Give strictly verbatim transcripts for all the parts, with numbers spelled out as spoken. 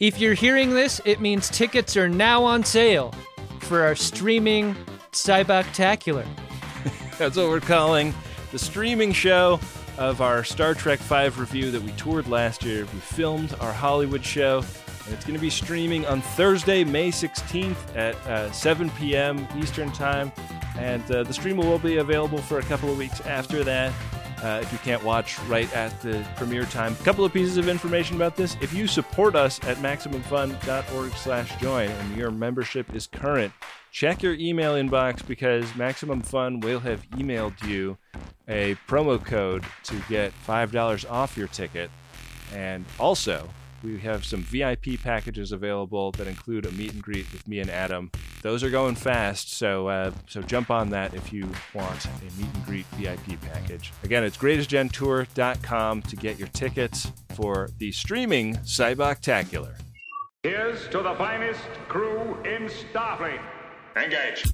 If you're hearing this, it means tickets are now on sale for our streaming Cyboctacular. That's what we're calling the streaming show of our Star Trek five review that we toured last year. We filmed our Hollywood show, and it's going to be streaming on Thursday, May sixteenth at uh, seven p.m. Eastern Time. And uh, the stream will be available for a couple of weeks after that. Uh, if you can't watch right at the premiere time. A couple of pieces of information about this. If you support us at MaximumFun.org slash join and your membership is current, check your email inbox because Maximum Fun will have emailed you a promo code to get five dollars off your ticket. And also, we have some V I P packages available that include a meet and greet with me and Adam. Those are going fast, so uh, so jump on that if you want a meet and greet V I P package. Again, it's greatest gen tour dot com to get your tickets for the streaming Cyboctacular. Here's to the finest crew in Starfleet. Engage.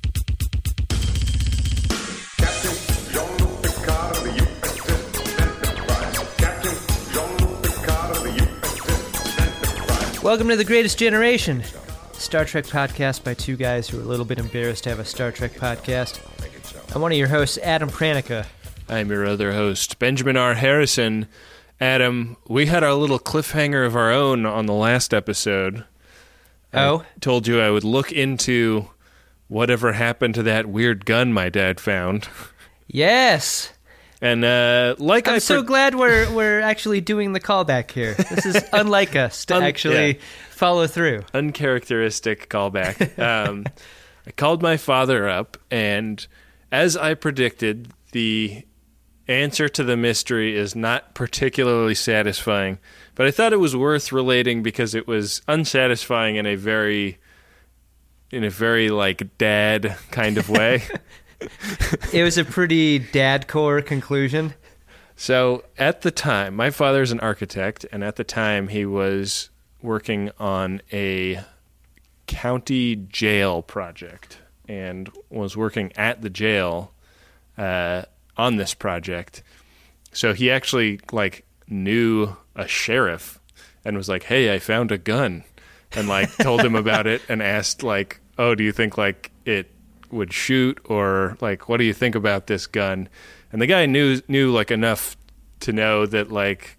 Captain Jean-Luc Picard of the U S S Enterprise. Captain Jean-Luc Picard of the U S S Enterprise. Welcome to The Greatest Generation, Star Trek podcast by two guys who are a little bit embarrassed to have a Star Trek podcast. I'm one of your hosts, Adam Pranica. I'm your other host, Benjamin R. Harrison. Adam, we had our little cliffhanger of our own on the last episode. Oh? I told you I would look into whatever happened to that weird gun my dad found. Yes. And uh, like I'm I so pre- glad we're we're actually doing the callback here. This is unlike us to Un- actually yeah. follow through. Uncharacteristic callback. um, I called my father up, and as I predicted, the answer to the mystery is not particularly satisfying. But I thought it was worth relating because it was unsatisfying in a very, in a very like dad kind of way. It was a pretty dad-core conclusion. So at the time, my father's an architect, and at the time he was working on a county jail project and was working at the jail uh, on this project. So he actually like knew a sheriff and was like, "Hey, I found a gun," and like told him about it and asked like, "Oh, do you think like it would shoot, or like what do you think about this gun?" And the guy knew knew like enough to know that like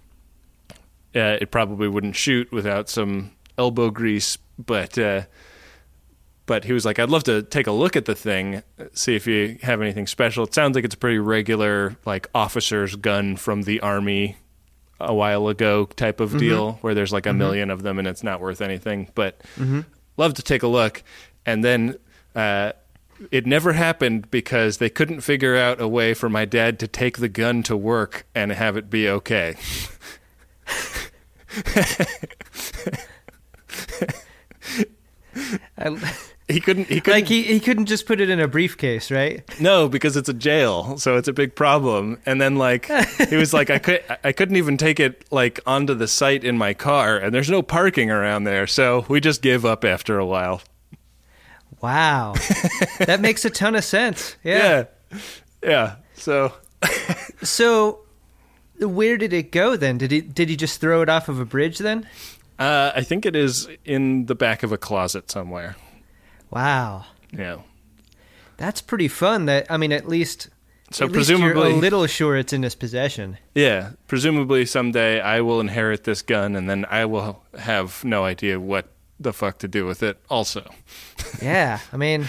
uh, it probably wouldn't shoot without some elbow grease, but uh, but he was like, "I'd love to take a look at the thing, see if you have anything special." It sounds like it's a pretty regular like officer's gun from the Army a while ago type of mm-hmm. deal where there's like a mm-hmm. million of them and it's not worth anything, but mm-hmm. love to take a look. And then uh, it never happened because they couldn't figure out a way for my dad to take the gun to work and have it be okay. I, he couldn't. He couldn't. Like he, he couldn't just put it in a briefcase, right? No, because it's a jail, so it's a big problem. And then like he was like, I could I couldn't even take it like onto the site in my car, and there's no parking around there, so we just gave up after a while. Wow, that makes a ton of sense. Yeah, yeah. yeah. So, so where did it go then? Did he did he just throw it off of a bridge then? Uh, I think it is in the back of a closet somewhere. Wow. Yeah. That's pretty fun. That I mean, at least, so at presumably, least you're a little sure it's in his possession. Yeah. Presumably someday I will inherit this gun, and then I will have no idea what the fuck to do with it also. Yeah. I mean,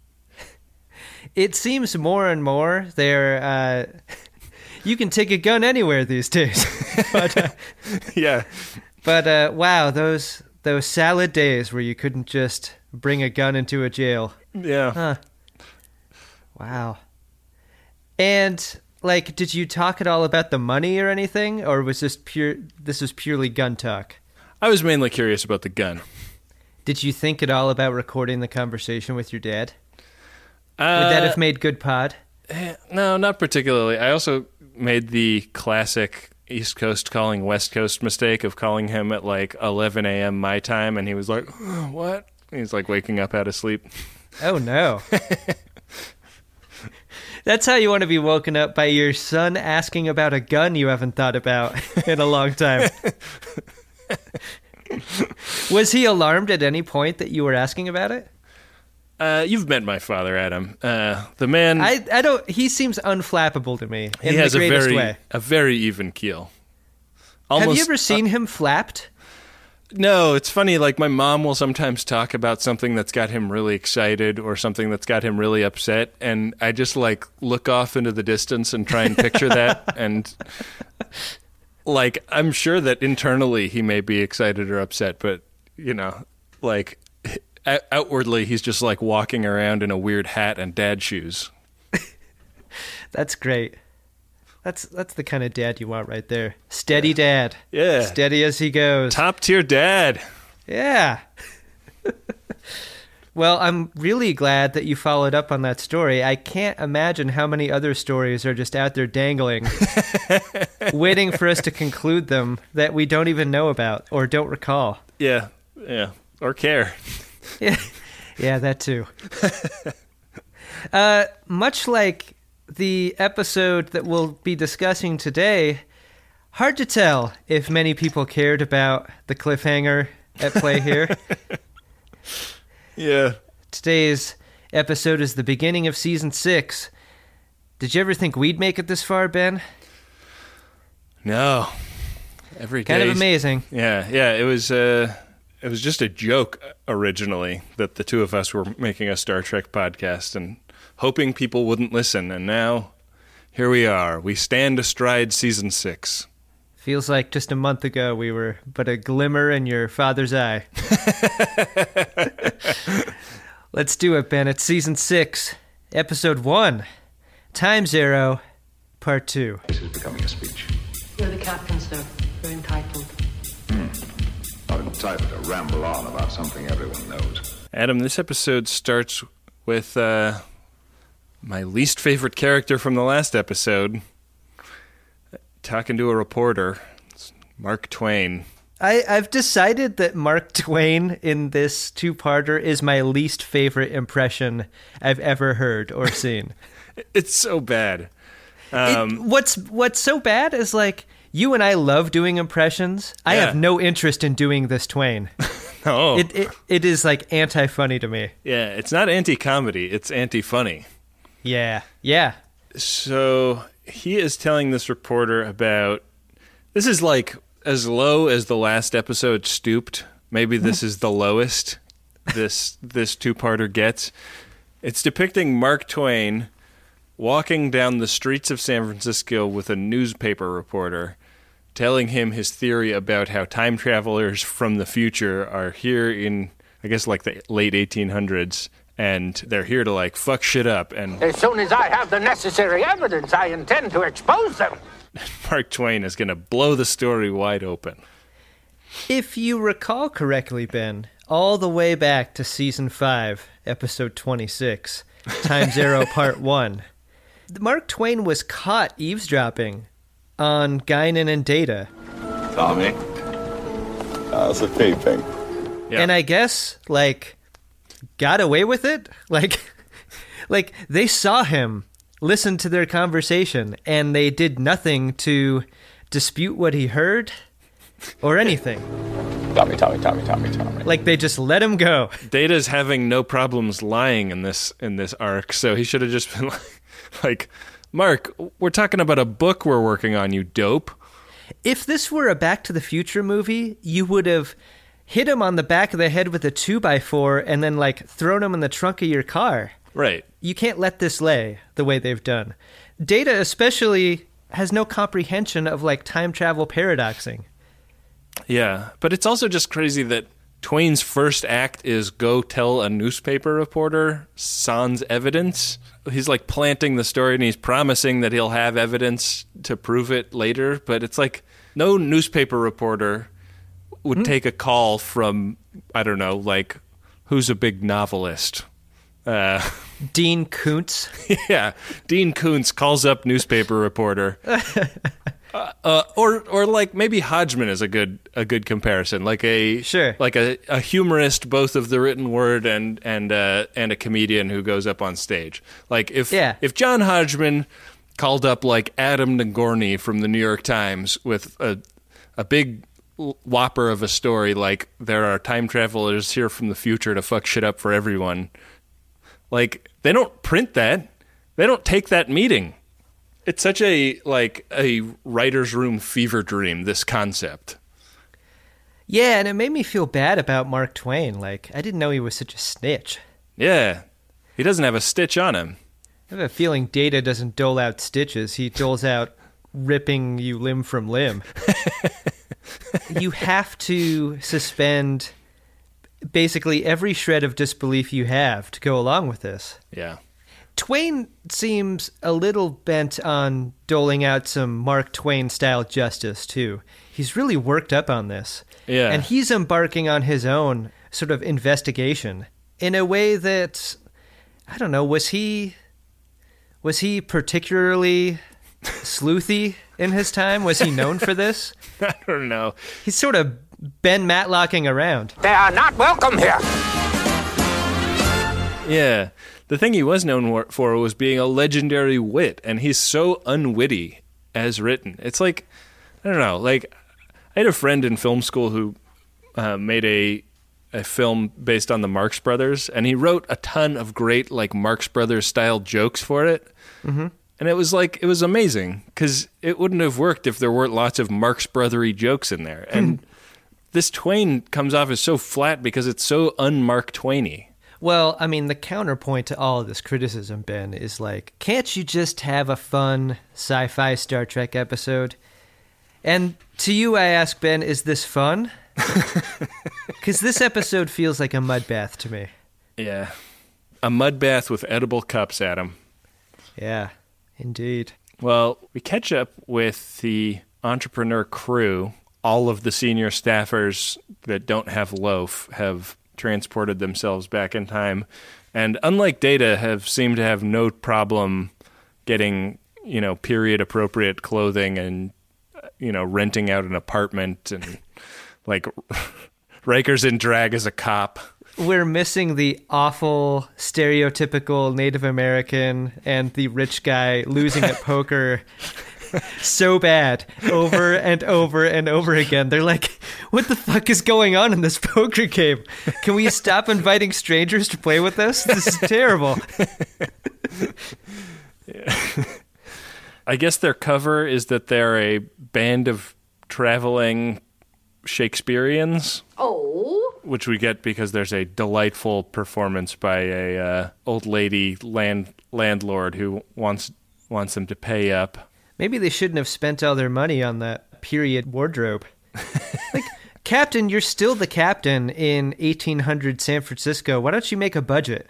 it seems more and more they're, uh, you can take a gun anywhere these days. but, uh, yeah. But, uh, wow, those those salad days where you couldn't just bring a gun into a jail. Yeah. Huh. Wow. And, like, did you talk at all about the money or anything? Or was this pure, this was purely gun talk? I was mainly curious about the gun. Did you think at all about recording the conversation with your dad? Uh, Would that have made good pod? No, not particularly. I also made the classic East Coast calling West Coast mistake of calling him at like eleven a.m. my time, and he was like, oh, what? He's like waking up out of sleep. Oh, no. That's how you want to be woken up, by your son asking about a gun you haven't thought about in a long time. Was he alarmed at any point that you were asking about it? Uh, you've met my father, Adam. Uh, the man. I, I don't. He seems unflappable to me in he has the a greatest very way. a very even keel. Have Almost, you ever seen him flapped? No, it's funny. Like, my mom will sometimes talk about something that's got him really excited or something that's got him really upset, and I just like look off into the distance and try and picture that. And like, I'm sure that internally he may be excited or upset, but you know, like out- outwardly he's just like walking around in a weird hat and dad shoes. That's great. That's that's the kind of dad you want right there. Steady dad. Yeah. Steady as he goes. Top tier dad. Yeah. Well, I'm really glad that you followed up on that story. I can't imagine how many other stories are just out there dangling, waiting for us to conclude them that we don't even know about or don't recall. Yeah. Yeah. Or care. Yeah, yeah, that too. uh, much like the episode that we'll be discussing today, hard to tell if many people cared about the cliffhanger at play here. Yeah. Today's episode is the beginning of season six. Did you ever think we'd make it this far, Ben? No. Every Kind day. of amazing. Yeah, yeah. It was. Uh, it was just a joke originally that the two of us were making a Star Trek podcast and hoping people wouldn't listen. And now, here we are. We stand astride season six. Feels like just a month ago we were but a glimmer in your father's eye. Let's do it, Ben. It's season six, episode one, Time Zero, part two. This is becoming a speech. You're the captain, sir. You're entitled. Not entitled to ramble on about something everyone knows. Adam, this episode starts with uh, my least favorite character from the last episode talking to a reporter. It's Mark Twain. I, I've decided that Mark Twain in this two-parter is my least favorite impression I've ever heard or seen. It's so bad. Um, it, what's what's so bad is, like, you and I love doing impressions. I Yeah. have no interest in doing this Twain. oh, It, it it is, like, anti-funny to me. yeah. It's not anti-comedy. It's anti-funny. Yeah, yeah. So he is telling this reporter about, this is like as low as the last episode stooped. Maybe this is the lowest this this two-parter gets. It's depicting Mark Twain walking down the streets of San Francisco with a newspaper reporter telling him his theory about how time travelers from the future are here in, I guess, like the late eighteen hundreds, and they're here to, like, fuck shit up. And As soon as I have the necessary evidence, I intend to expose them. Mark Twain is going to blow the story wide open. If you recall correctly, Ben, all the way back to season five, episode twenty-six, Time Zero, part one, Mark Twain was caught eavesdropping on Guinan and Data. Tommy, how's the peeping? Yeah. And I guess, like, got away with it? Like, like they saw him, listened to their conversation, and they did nothing to dispute what he heard or anything. Tommy, Tommy, Tommy, Tommy, Tommy. Like, they just let him go. Data's having no problems lying in this in this arc, so he should have just been like, like, Mark, we're talking about a book we're working on, you dope. If this were a Back to the Future movie, you would have hit him on the back of the head with a two by four and then, like, thrown him in the trunk of your car. Right. You can't let this lay the way they've done. Data especially has no comprehension of, like, time travel paradoxing. Yeah, but it's also just crazy that Twain's first act is go tell a newspaper reporter sans evidence. He's like planting the story and he's promising that he'll have evidence to prove it later, but it's like no newspaper reporter would Hmm. take a call from, I don't know, like, who's a big novelist? Uh, Dean Koontz. yeah, Dean Koontz calls up newspaper reporter. Uh, uh, or, or like maybe Hodgman is a good a good comparison, like a Sure. like a, a humorist, both of the written word and and uh, and a comedian who goes up on stage. Like if Yeah. if John Hodgman called up like Adam Nagorny from the New York Times with a a big whopper of a story like there are time travelers here from the future to fuck shit up for everyone. Like, they don't print that. They don't take that meeting. It's such a, like, a writer's room fever dream, this concept. Yeah, and it made me feel bad about Mark Twain. Like, I didn't know he was such a snitch. Yeah. He doesn't have a stitch on him. I have a feeling Data doesn't dole out stitches. He doles out ripping you limb from limb. You have to suspend basically every shred of disbelief you have to go along with this. Yeah. Twain seems a little bent on doling out some Mark Twain-style justice, too. He's really worked up on this. Yeah. And he's embarking on his own sort of investigation in a way that, I don't know, was he... Was he particularly sleuthy in his time? Was he known for this? I don't know. He's sort of Ben Matlocking around. They are not welcome here. Yeah. The thing he was known for was being a legendary wit, and he's so unwitty as written. It's like, I don't know, like, I had a friend in film school who uh, made a a film based on the Marx Brothers, and he wrote a ton of great, like, Marx Brothers style jokes for it. Mm-hmm. And it was like, it was amazing, because it wouldn't have worked if there weren't lots of Marx Brothery jokes in there. And this Twain comes off as so flat because it's so un-Mark Twainy. Well, I mean, the counterpoint to all of this criticism, Ben, is like, can't you just have a fun sci-fi Star Trek episode? And to you, I ask, Ben, is this fun? Because this episode feels like a mud bath to me. Yeah. A mud bath with edible cups, Adam. Yeah, indeed. Well, we catch up with the entrepreneur crew. All of the senior staffers that don't have loaf have transported themselves back in time. And unlike Data, have seemed to have no problem getting, you know, period-appropriate clothing and, you know, renting out an apartment and... Like, Riker's in drag as a cop. We're missing the awful, stereotypical Native American and the rich guy losing at poker so bad over and over and over again. They're like, what the fuck is going on in this poker game? Can we stop inviting strangers to play with us? This is terrible. Yeah. I guess their cover is that they're a band of traveling... Shakespeareans. Oh. Which we get because there's a delightful performance by a uh, old lady land landlord who wants wants them to pay up. Maybe they shouldn't have spent all their money on that period wardrobe. Like, Captain, you're still the captain in eighteen hundred San Francisco. Why don't you make a budget?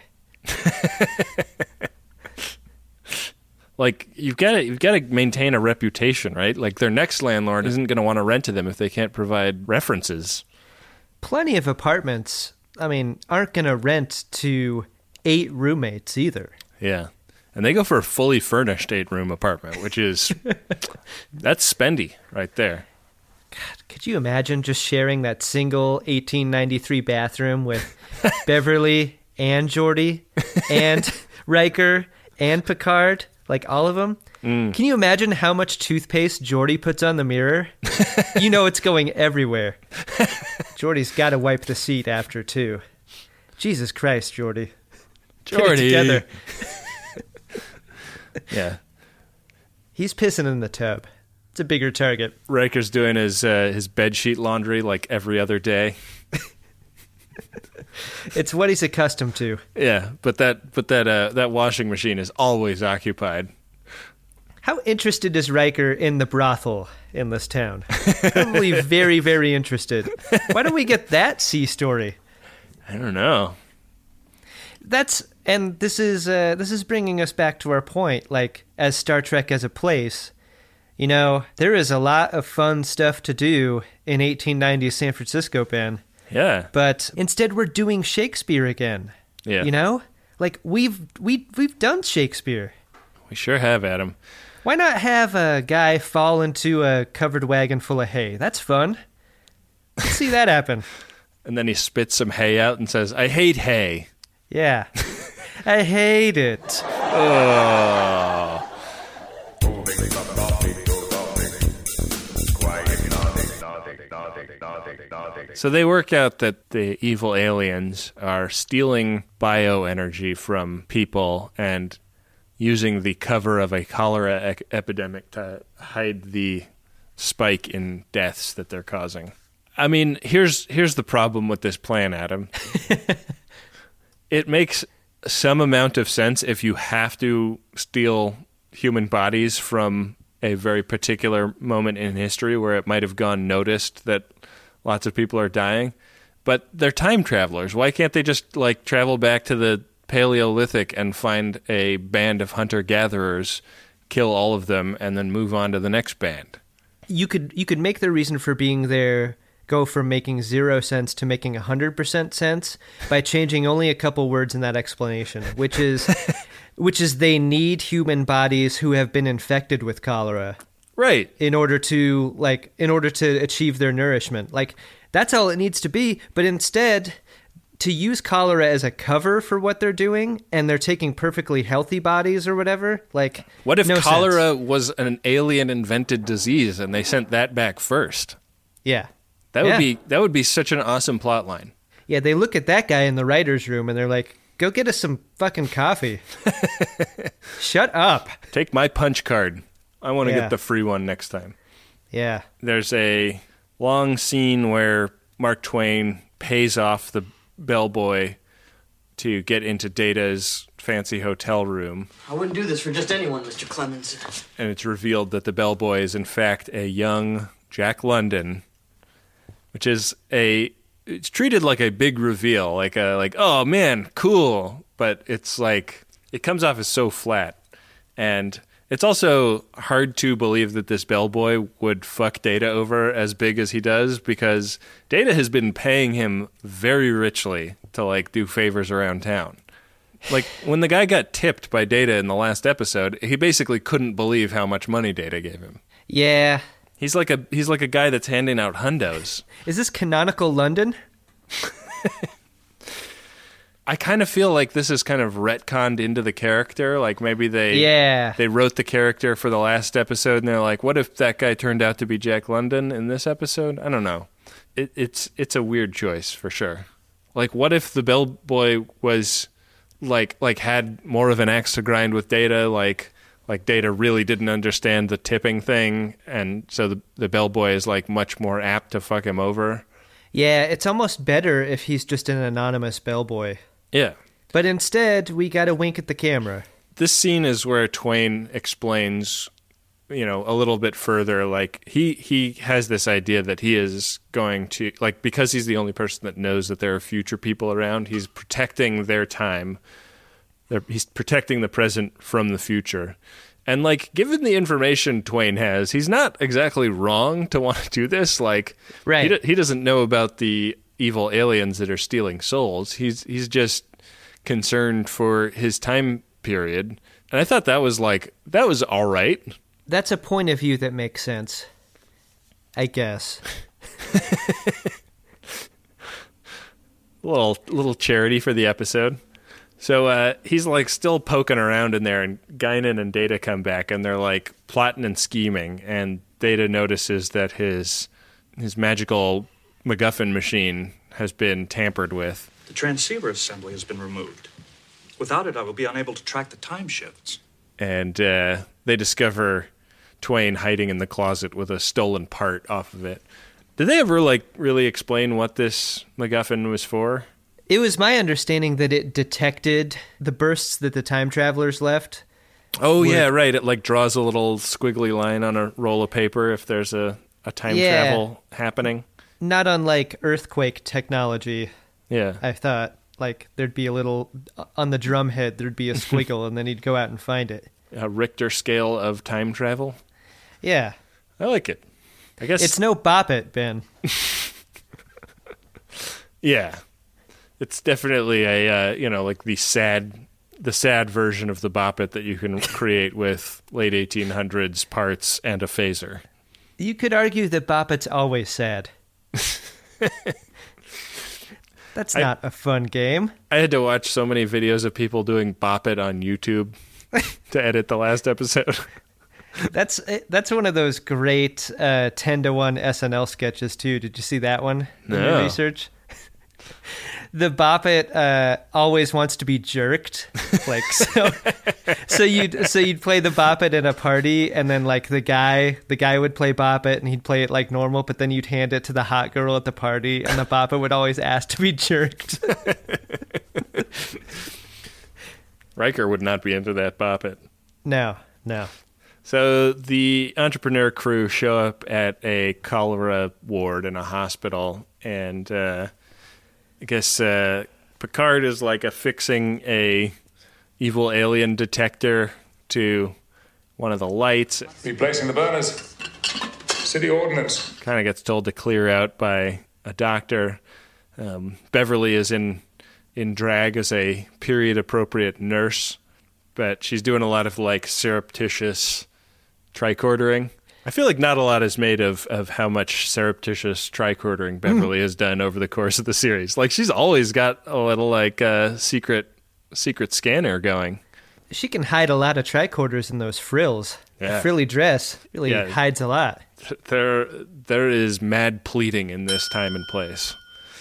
Like, you've got to you've got to maintain a reputation, right? Like, their next landlord isn't going to want to rent to them if they can't provide references. Plenty of apartments, I mean, aren't going to rent to eight roommates either. Yeah. And they go for a fully furnished eight-room apartment, which is... that's spendy right there. God, could you imagine just sharing that single eighteen ninety-three bathroom with Beverly and Geordi and Riker and Picard? Like, all of them? Mm. Can you imagine how much toothpaste Geordi puts on the mirror? You know it's going everywhere. Geordi's got to wipe the seat after, too. Jesus Christ, Geordi. Geordi. Together. Yeah. He's pissing in the tub. It's a bigger target. Riker's doing his uh, his bedsheet laundry like every other day. It's what he's accustomed to. Yeah, but that but that uh, that washing machine is always occupied. How interested is Riker in the brothel in this town? Probably very, very interested. Why don't we get that C story? I don't know. That's and this is uh, this is bringing us back to our point. Like, as Star Trek as a place, you know, there is a lot of fun stuff to do in eighteen nineties San Francisco, Ben. Yeah. But instead we're doing Shakespeare again. Yeah. You know? Like, we've we we've done Shakespeare. We sure have, Adam. Why not have a guy fall into a covered wagon full of hay? That's fun. Let's see that happen. And then he spits some hay out and says, "I hate hay." Yeah. I hate it. Oh. So they work out that the evil aliens are stealing bioenergy from people and using the cover of a cholera ec- epidemic to hide the spike in deaths that they're causing. I mean, here's here's the problem with this plan, Adam. It makes some amount of sense if you have to steal human bodies from a very particular moment in history where it might have gone noticed that lots of people are dying. But they're time travelers. Why can't they just like travel back to the Paleolithic and find a band of hunter-gatherers, kill all of them, and then move on to the next band? You could you could make the reason for being there go from making zero sense to making one hundred percent sense by changing only a couple words in that explanation, which is which is they need human bodies who have been infected with cholera. Right. In order to like in order to achieve their nourishment. Like that's all it needs to be, but instead to use cholera as a cover for what they're doing, and they're taking perfectly healthy bodies or whatever. Like, what if no cholera sense. was an alien-invented disease and they sent that back first? Yeah, that would yeah. be that would be such an awesome plot line. Yeah, they look at that guy in the writer's room and they're like, "Go get us some fucking coffee." Shut up. Take my punch card. I want to Yeah. get the free one next time. Yeah. There's a long scene where Mark Twain pays off the bellboy to get into Data's fancy hotel room. I wouldn't do this for just anyone, Mister Clemens. And it's revealed that the bellboy is in fact a young Jack London, which is a it's treated like a big reveal, like a like oh man, cool, but it's like it comes off as so flat. And it's also hard to believe that this bellboy would fuck Data over as big as he does, because Data has been paying him very richly to like do favors around town. Like when the guy got tipped by Data in the last episode, he basically couldn't believe how much money Data gave him. Yeah. He's like a he's like a guy that's handing out hundos. Is this canonical London? I kind of feel like this is kind of retconned into the character. Like maybe they Yeah. they wrote the character for the last episode and they're like, what if that guy turned out to be Jack London in this episode? I don't know. It, it's it's a weird choice for sure. Like what if the bellboy was like like had more of an axe to grind with Data, like like Data really didn't understand the tipping thing, and so the the bellboy is like much more apt to fuck him over. Yeah, it's almost better if he's just an anonymous bellboy. Yeah. But instead, we got to wink at the camera. This scene is where Twain explains, you know, a little bit further, like he he has this idea that he is going to, like, because he's the only person that knows that there are future people around, he's protecting their time. They're, he's protecting the present from the future. And, like, given the information Twain has, he's not exactly wrong to want to do this. Like, right. he, do, he doesn't know about the evil aliens that are stealing souls. He's he's just concerned for his time period. And I thought that was, like, that was all right. That's a point of view that makes sense, I guess. little little charity for the episode. So uh, he's like still poking around in there, and Guinan and Data come back, and they're like plotting and scheming. And Data notices that his his magical MacGuffin machine has been tampered with. The transceiver assembly has been removed. Without it, I will be unable to track the time shifts. And uh, they discover Twain hiding in the closet with a stolen part off of it. Did they ever like really explain what this MacGuffin was for? It was my understanding that it detected the bursts that the time travelers left. Oh, Would- yeah, right. It like draws a little squiggly line on a roll of paper if there's a, a time Yeah. travel happening. Not unlike earthquake technology, Yeah. I thought. Like, there'd be a little, on the drum head, there'd be a squiggle, and then he'd go out and find it. A Richter scale of time travel. Yeah. I like it. I guess It's no bop it, Ben. yeah. It's definitely a uh, you know, like the sad the sad version of the Bop It that you can create with late eighteen hundreds parts and a phaser. You could argue that bop it's always sad. That's I- not a fun game. I had to watch so many videos of people doing Bop It on YouTube to edit the last episode. That's that's one of those great uh, ten to one S N L sketches too. Did you see that one in No. your research? The Bop It uh, always wants to be jerked, like so. So you'd so you'd play the Bop It in a party, and then like the guy the guy would play Bop It, and he'd play it like normal. But then you'd hand it to the hot girl at the party, and the Bop It would always ask to be jerked. Riker would not be into that Bop It. No, no. So the entrepreneur crew show up at a cholera ward in a hospital, and uh, I guess uh, Picard is like affixing a evil alien detector to one of the lights. Replacing the burners. City ordnance. Kind of gets told to clear out by a doctor. Um, Beverly is in in drag as a period-appropriate nurse, but she's doing a lot of like surreptitious tricordering. I feel like not a lot is made of, of how much surreptitious tricordering Beverly has done over the course of the series. Like, she's always got a little, like, uh, secret secret scanner going. She can hide a lot of tricorders in those frills. Yeah. The frilly dress really Yeah. hides a lot. There, there is mad pleading in this time and place.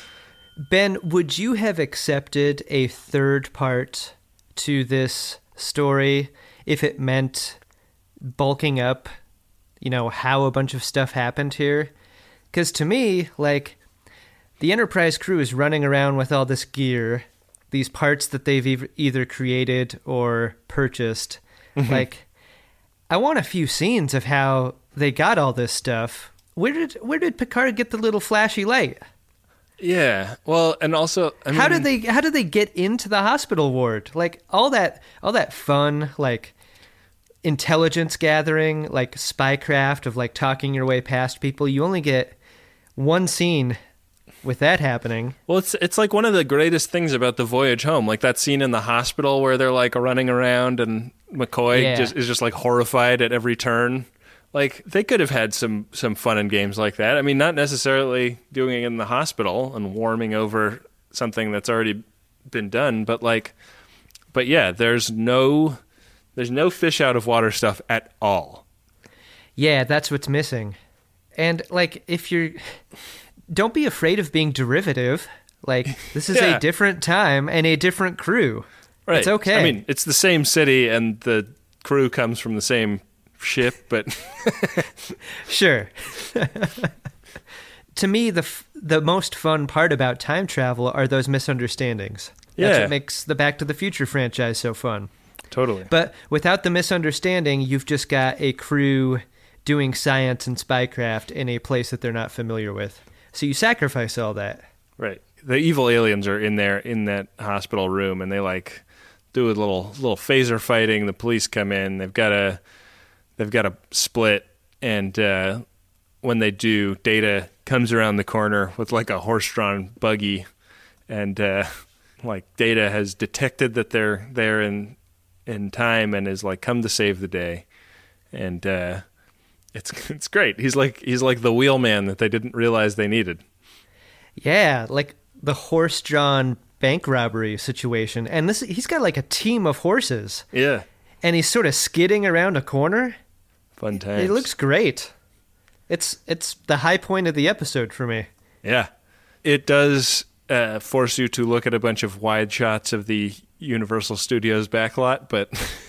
Ben, would you have accepted a third part to this story if it meant bulking up, you know, how a bunch of stuff happened here? Because to me, like, the Enterprise crew is running around with all this gear, these parts that they've ev- either created or purchased. Like, I want a few scenes of how they got all this stuff. Where did where did Picard get the little flashy light? Yeah, well, and also, I mean, How did they how did they get into the hospital ward? Like all that all that fun like intelligence gathering, like spycraft of like talking your way past people. You only get one scene with that happening. Well, it's it's like one of the greatest things about the voyage home, like that scene in the hospital where they're like running around and McCoy Yeah. just is just like horrified at every turn. Like, they could have had some some fun and games like that. I mean, not necessarily doing it in the hospital and warming over something that's already been done, but like, but yeah, there's no there's no fish out of water stuff at all. Yeah, that's what's missing. And like if you're don't be afraid of being derivative. Like this is Yeah. a different time and a different crew. Right. It's okay. I mean, it's the same city and the crew comes from the same ship, but Sure. To me, the f- the most fun part about time travel are those misunderstandings. That's Yeah. what makes the Back to the Future franchise so fun. totally. But without the misunderstanding, you've just got a crew doing science and spycraft in a place that they're not familiar with. So you sacrifice all that. Right. The evil aliens are in there in that hospital room, and they like do a little little phaser fighting. The police come in. They've got a they've got a split, and uh, when they do, Data comes around the corner with like a horse-drawn buggy, and uh, like Data has detected that they're there in in time and is like come to save the day, and uh, it's it's great. He's like he's like the wheelman that they didn't realize they needed. Yeah, like the horse-drawn bank robbery situation. And this he's got like a team of horses. Yeah. And he's sort of skidding around a corner. Fun times. It looks great. It's it's the high point of the episode for me. Yeah. It does uh, force you to look at a bunch of wide shots of the Universal Studios backlot, but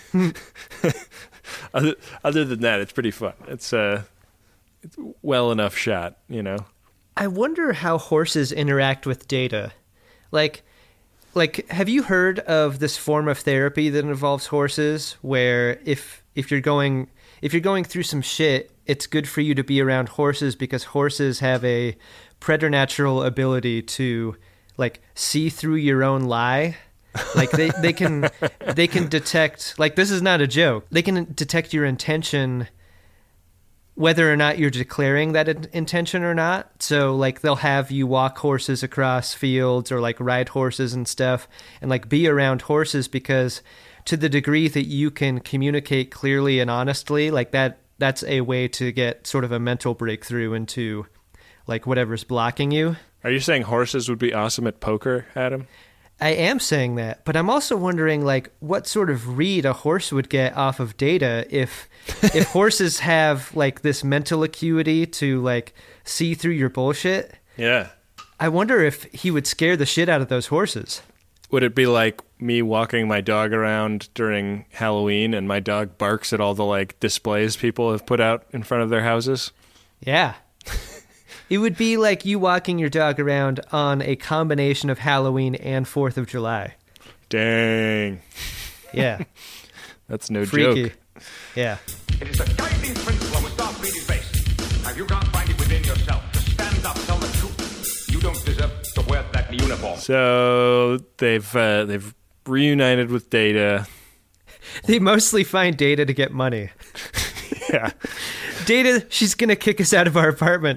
other, other than that, it's pretty fun. It's, uh, it's well enough shot, you know? I wonder how horses interact with Data. Like, like, have you heard of this form of therapy that involves horses, where if if you're going if you're going through some shit, it's good for you to be around horses because horses have a preternatural ability to like see through your own lie. Like they, they can they can detect, like, this is not a joke. They can detect your intention whether or not you're declaring that in- intention or not. So like they'll have you walk horses across fields or like ride horses and stuff and like be around horses, because to the degree that you can communicate clearly and honestly, like that that's a way to get sort of a mental breakthrough into like whatever's blocking you. Are you saying horses would be awesome at poker, Adam? I am saying that, but I'm also wondering, like, what sort of read a horse would get off of Data if if horses have, like, this mental acuity to, like, see through your bullshit. Yeah. I wonder if he would scare the shit out of those horses. Would it be like me walking my dog around during Halloween and my dog barks at all the, like, displays people have put out in front of their houses? Yeah. It would be like you walking your dog around on a combination of Halloween and fourth of July. Dang. Yeah. That's no Freaky. joke. Yeah. It is the guiding principle of a Starfleet base. If you can't find it within yourself to stand up, tell the truth. You don't deserve to wear that uniform. So they've uh, they've reunited with Data. They mostly find Data to get money. Yeah. Data, she's going to kick us out of our apartment.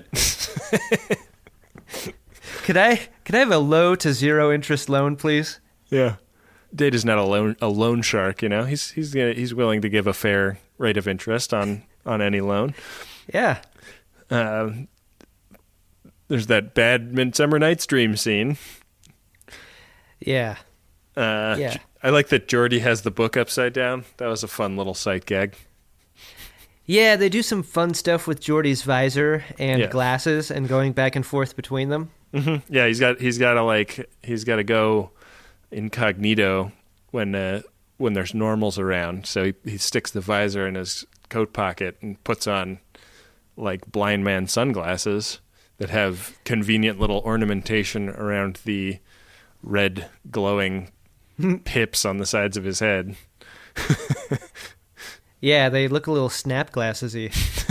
Could I could I have a low to zero interest loan, please? Yeah. Data's not a loan a loan shark, you know. He's he's gonna, he's willing to give a fair rate of interest on, on any loan. Yeah. Um, there's that bad Midsummer Night's Dream scene. Yeah. Uh, Yeah. I like that Geordi has the book upside down. That was a fun little sight gag. Yeah, they do some fun stuff with Geordi's visor and Yeah. glasses and going back and forth between them. Mm-hmm. Yeah, he's got he's got to like he's got to go incognito when uh, when there's normals around. So he, he sticks the visor in his coat pocket and puts on like blind man sunglasses that have convenient little ornamentation around the red glowing pips on the sides of his head. Yeah, they look a little snap glassesy.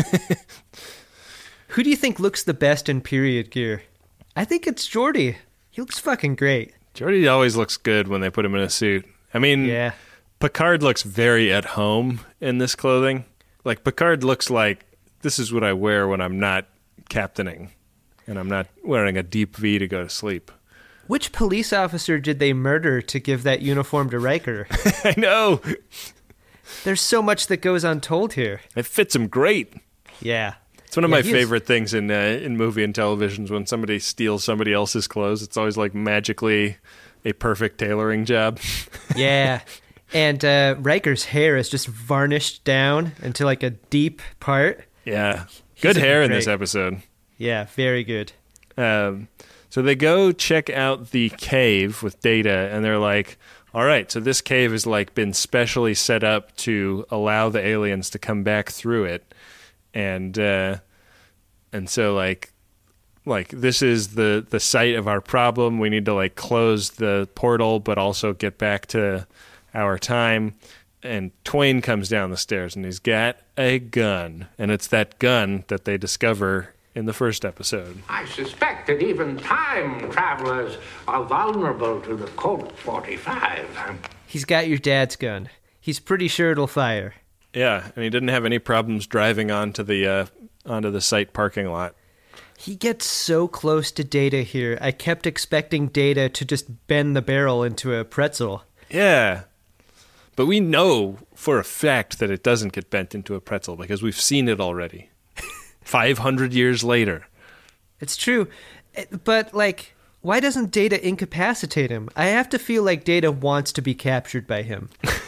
Who do you think looks the best in period gear? I think it's Geordi. He looks fucking great. Geordi always looks good when they put him in a suit. I mean, Yeah. Picard looks very at home in this clothing. Like, Picard looks like, this is what I wear when I'm not captaining, and I'm not wearing a deep V to go to sleep. Which police officer did they murder to give that uniform to Riker? I know! There's so much that goes untold here. It fits him great. Yeah. It's one of Yeah, my he is- favorite things in uh, in movie and televisions when somebody steals somebody else's clothes. It's always like magically a perfect tailoring job. Yeah. And uh, Riker's hair is just varnished down into like a deep part. Yeah. Good looking hair in this great. episode. Yeah, very good. Um, so they go check out the cave with Data, and they're like, all right, so this cave has like been specially set up to allow the aliens to come back through it. And uh, and so like like this is the, the site of our problem. We need to like close the portal but also get back to our time. And Twain comes down the stairs and he's got a gun. And it's that gun that they discover in the first episode. I suspect that even time travelers are vulnerable to the Colt forty-five. He's got your dad's gun. He's pretty sure it'll fire. Yeah, and he didn't have any problems driving onto the uh, onto the site parking lot. He gets so close to Data here. I kept expecting Data to just bend the barrel into a pretzel. Yeah. But we know for a fact that it doesn't get bent into a pretzel because we've seen it already. five hundred years later. It's true. Eh, But, like, why doesn't Data incapacitate him? I have to feel like Data wants to be captured by him.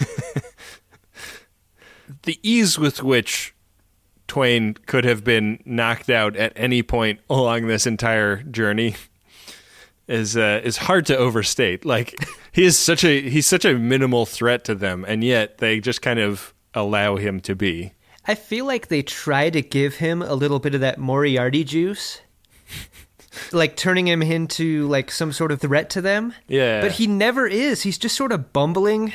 The ease with which Twain could have been knocked out at any point along this entire journey is uh, is hard to overstate. Like he is such a he's such a minimal threat to them, and yet they just kind of allow him to be. I feel like they try to give him a little bit of that Moriarty juice. Like turning him into like some sort of threat to them. Yeah. But he never is. He's just sort of bumbling.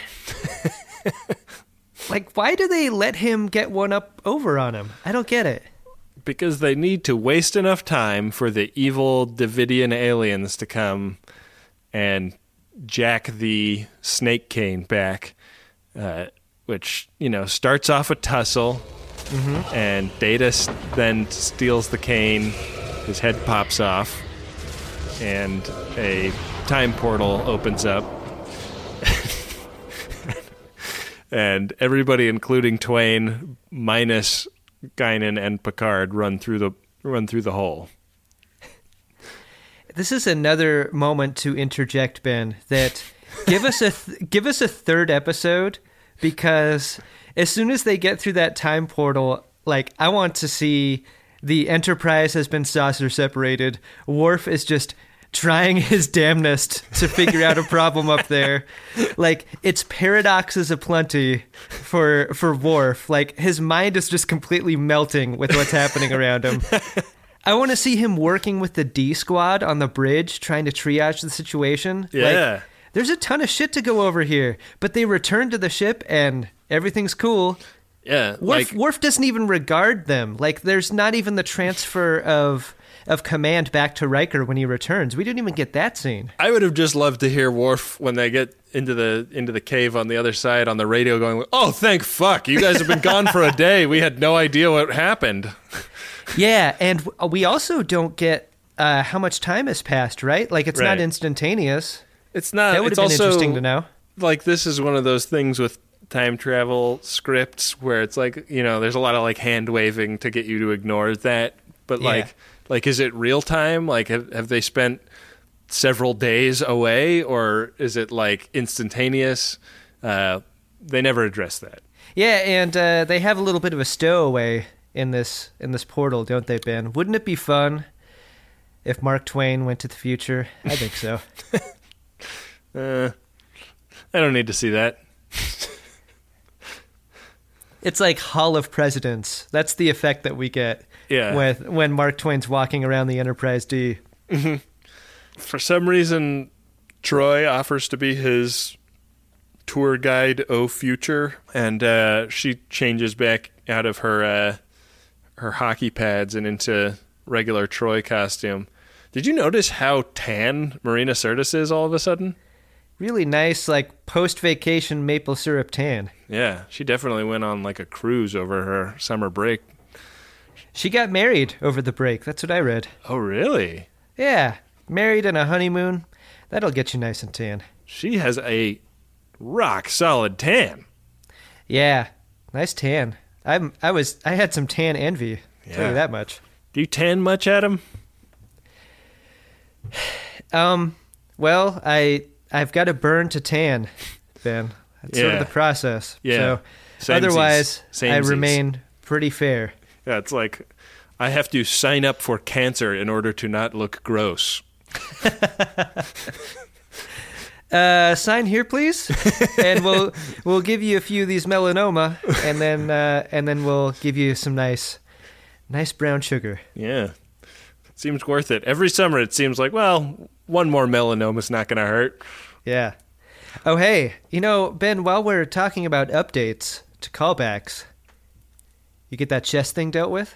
Like, why do they let him get one up over on him? I don't get it. Because they need to waste enough time for the evil Davidian aliens to come and jack the snake cane back, uh, which, you know, starts off a tussle, Mm-hmm. and Data s- then steals the cane, his head pops off, and a time portal opens up. And everybody, including Twain, minus Guinan and Picard, run through the run through the hole. This is another moment to interject, Ben, that give us a th- give us a third episode, because as soon as they get through that time portal, like, I want to see the Enterprise has been saucer separated. Worf is just trying his damnedest to figure out a problem up there. Like, it's paradoxes aplenty for for Worf. Like, his mind is just completely melting with what's happening around him. I want to see him working with the D Squad on the bridge, trying to triage the situation. Yeah. Like, there's a ton of shit to go over here, but they return to the ship and everything's cool. Yeah. Worf, Like, Worf doesn't even regard them. Like, there's not even the transfer of of command back to Riker when he returns. We didn't even get that scene. I would have just loved to hear Worf when they get into the into the cave on the other side on the radio going, "Oh, thank fuck. You guys have been gone for a day. We had no idea what happened." Yeah, and we also don't get uh, how much time has passed, right? Like, it's Right. not instantaneous. It's not. That would it's have been also, interesting to know. Like, this is one of those things with time travel scripts where it's like, you know, there's a lot of like hand waving to get you to ignore that. But Yeah. like, like, is it real time? Like, have, have they spent several days away, or is it like instantaneous? Uh, they never address that. Yeah, and uh, they have a little bit of a stowaway in this in this portal, don't they, Ben? Wouldn't it be fun if Mark Twain went to the future? I think so. Uh, I don't need to see that. It's like Hall of Presidents. That's the effect that we get Yeah. with when Mark Twain's walking around the Enterprise D. For some reason, Troy offers to be his tour guide, O Future, and uh, she changes back out of her uh, her hockey pads and into regular Troy costume. Did you notice how tan Marina Sirtis is all of a sudden? Really nice, like, post-vacation maple syrup tan. Yeah, she definitely went on like a cruise over her summer break. She got married over the break. That's what I read. Oh, really? Yeah, married and a honeymoon. That'll get you nice and tan. She has a rock solid tan. Yeah, nice tan. I'm. I was. I had some tan envy. I'll Tell Yeah. you that much. Do you tan much, Adam? Um. Well, I. I've got to burn to tan, Ben. That's sort of Yeah. the process. Yeah. So Samesies. otherwise, I Samesies. remain pretty fair. Yeah, it's like I have to sign up for cancer in order to not look gross. Uh, sign here, please, and we'll we'll give you a few of these melanoma, and then uh, and then we'll give you some nice, nice brown sugar. Yeah. It seems worth it. Every summer it seems like, well, one more melanoma's not going to hurt. Yeah. Oh, hey, you know, Ben, while we're talking about updates to callbacks, you get that chest thing dealt with?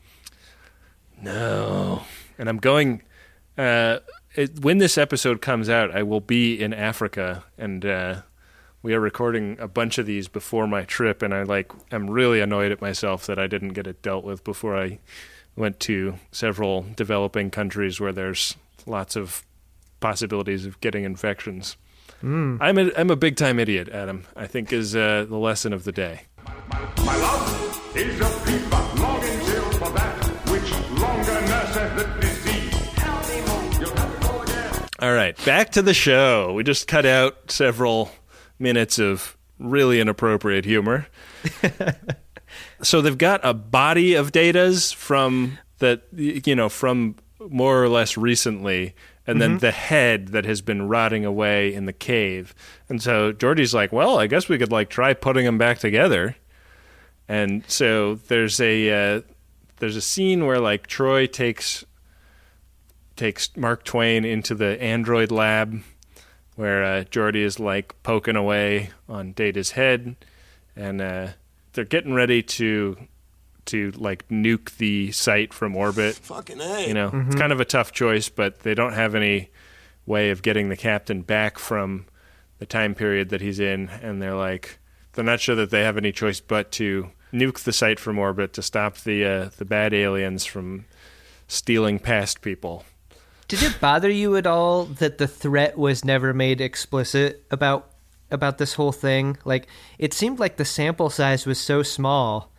No. And I'm going uh it, when this episode comes out, I will be in Africa, and uh we are recording a bunch of these before my trip, and I like I'm really annoyed at myself that I didn't get it dealt with before I went to several developing countries where there's lots of possibilities of getting infections. Mm. I'm a I'm a big time idiot, Adam. I think is uh, the lesson of the day. My love is a fever, longing till for that which longer nurseth the disease. You'll have to go again. All right, back to the show. We just cut out several minutes of really inappropriate humor. So they've got a body of datas from that, you know, from more or less recently, and then the head that has been rotting away in the cave. And so Geordi's like, well, I guess we could like try putting them back together. And so there's a uh, there's a scene where like Troy takes takes Mark Twain into the android lab, where uh, Geordi is like poking away on Data's head, and uh, they're getting ready to to like nuke the site from orbit. Fucking A. You know, it's kind of a tough choice, but they don't have any way of getting the captain back from the time period that he's in, and they're like, they're not sure that they have any choice but to nuke the site from orbit to stop the uh, the bad aliens from stealing past people. Did it bother you at all that the threat was never made explicit about about this whole thing? Like, it seemed like the sample size was so small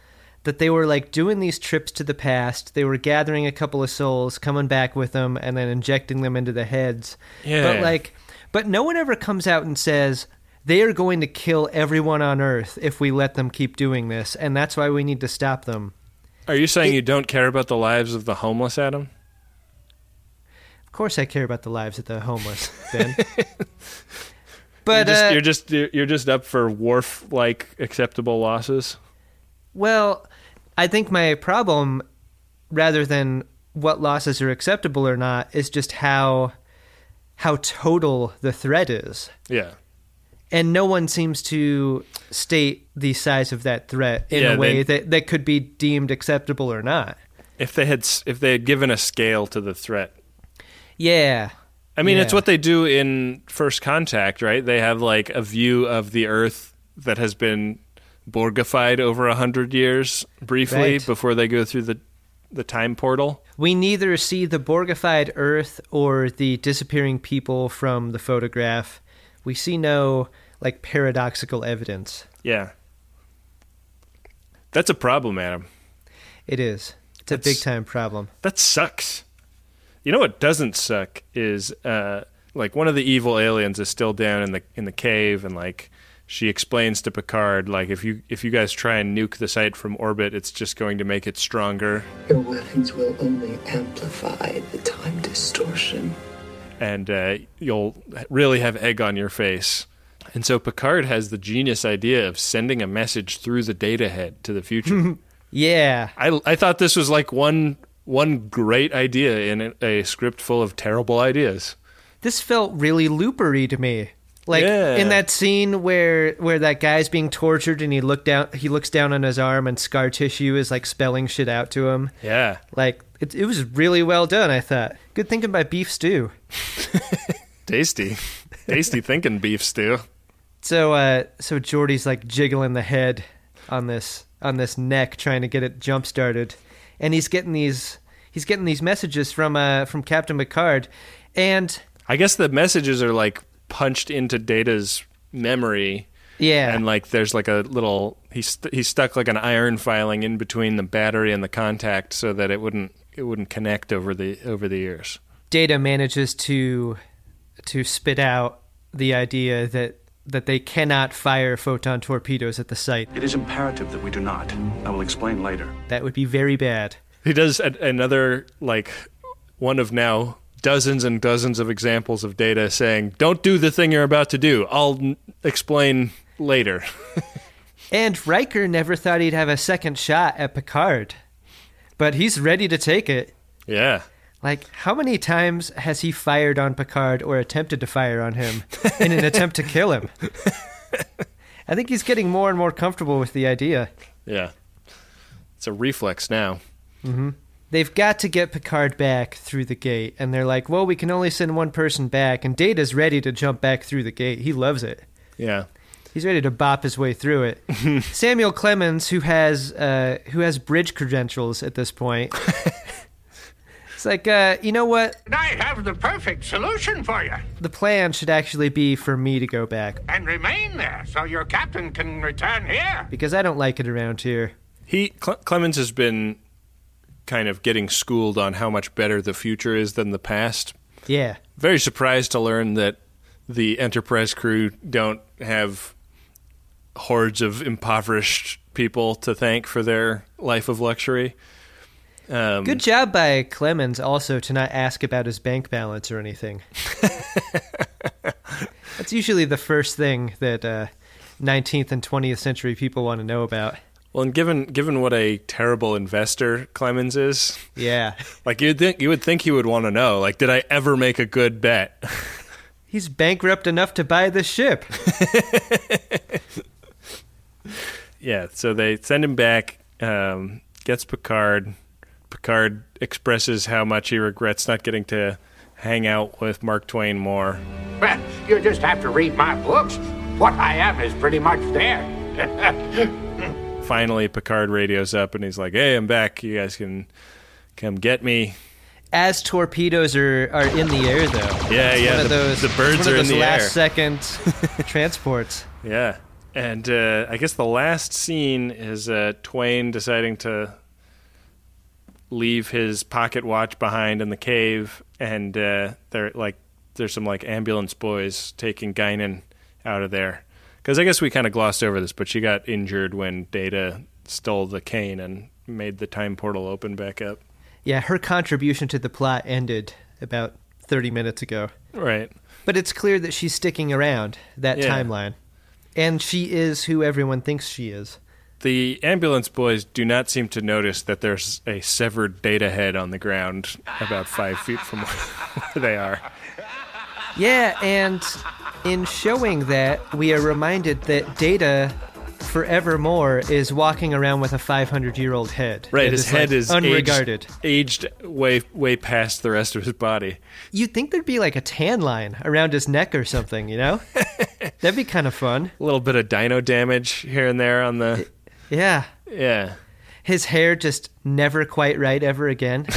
that they were like doing these trips to the past. They were gathering a couple of souls, coming back with them, and then injecting them into the heads. Yeah. But like, but no one ever comes out and says they are going to kill everyone on Earth if we let them keep doing this, and that's why we need to stop them. Are you saying It- you don't care about the lives of the homeless, Adam? Of course, I care about the lives of the homeless, Ben. But you're just, uh, you're just you're you're just up for wharf like acceptable losses. well, I think my problem, rather than what losses are acceptable or not, is just how how total the threat is. Yeah. And no one seems to state the size of that threat in Yeah, a way they- that, that could be deemed acceptable or not. If they had s- if they had given a scale to the threat. Yeah. I mean, it's Yeah. what they do in First Contact, right? They have like a view of the Earth that has been Borgified over a hundred years briefly Right. before they go through the the time portal. We neither see the Borgified Earth or the disappearing people from the photograph. We see no, like, paradoxical evidence. Yeah. That's a problem, Adam. It is. It's a That's- big-time problem. That sucks. You know what doesn't suck is uh, like one of the evil aliens is still down in the in the cave, and like she explains to Picard, like if you if you guys try and nuke the site from orbit, it's just going to make it stronger, Your weapons will only amplify the time distortion. and uh, you'll really have egg on your face. And so Picard has the genius idea of sending a message through the data head to the future. Yeah. I I thought this was like one one great idea in a, a script full of terrible ideas. This felt really loopery to me. Like Yeah. in that scene where where that guy's being tortured and he look down he looks down on his arm and scar tissue is like spelling shit out to him. Yeah. Like it it was really well done, I thought. Good thinking by Beef Stew. Tasty. Tasty thinking beef stew. So uh so Geordi's like jiggling the head on this on this neck trying to get it jump started. And he's getting these he's getting these messages from uh from Captain Picard, and I guess the messages are like punched into Data's memory, yeah. and like there's like a little he's st- he's stuck like an iron filing in between the battery and the contact so that it wouldn't it wouldn't connect over the over the years. Data manages to to spit out the idea that that they cannot fire photon torpedoes at the site. It is imperative that we do not. I will explain later. That would be very bad. He does a- another like one of now dozens and dozens of examples of Data saying, "Don't do the thing you're about to do. I'll n- explain later." And Riker never thought he'd have a second shot at Picard, but he's ready to take it. Yeah. Like, how many times has he fired on Picard or attempted to fire on him in an attempt to kill him? I think he's getting more and more comfortable with the idea. Yeah. It's a reflex now. They've got to get Picard back through the gate, and they're like, well, we can only send one person back, and Data's ready to jump back through the gate. He loves it. Yeah. He's ready to bop his way through it. Samuel Clemens, who has uh, who has bridge credentials at this point, it's like, uh, you know what? I have the perfect solution for you. The plan should actually be for me to go back, And remain there so your captain can return here. because I don't like it around here. He Cle- Clemens has been kind of getting schooled on how much better the future is than the past. Yeah. Very surprised to learn that the Enterprise crew don't have hordes of impoverished people to thank for their life of luxury. Um, Good job by Clemens also to not ask about his bank balance or anything. That's usually the first thing that uh, nineteenth and twentieth century people want to know about. Well, and given given what a terrible investor Clemens is, Yeah. like you'd think you would think he would want to know, like, did I ever make a good bet? He's bankrupt enough to buy the ship. Yeah, so they send him back, um, gets Picard. Picard expresses how much he regrets not getting to hang out with Mark Twain more. Well, you just have to read my books. What I am is pretty much there. Finally, Picard radios up and he's like, "Hey, I'm back. You guys can come get me." As torpedoes are, are in the air, though. Yeah, It's yeah, One of the- those, the birds it's one are of in those the last air. second transports. Yeah. And uh, I guess the last scene is uh, Twain deciding to leave his pocket watch behind in the cave, and uh, they're like, there's some like ambulance boys taking Guinan out of there. Because I guess we kind of glossed over this, but she got injured when Data stole the cane and made the time portal open back up. Yeah, her contribution to the plot ended about thirty minutes ago. Right. But it's clear that she's sticking around that Yeah. timeline. And she is who everyone thinks she is. The ambulance boys do not seem to notice that there's a severed Data head on the ground about five feet from where they are. Yeah, and in showing that, we are reminded that Data forevermore is walking around with a five hundred year old head. Right, It his is, head like, is unregarded. aged, aged way way past the rest of his body. You'd think there'd be like a tan line around his neck or something, you know? That'd be kind of fun. A little bit of dino damage here and there on the... Yeah. Yeah. His hair just never quite right ever again.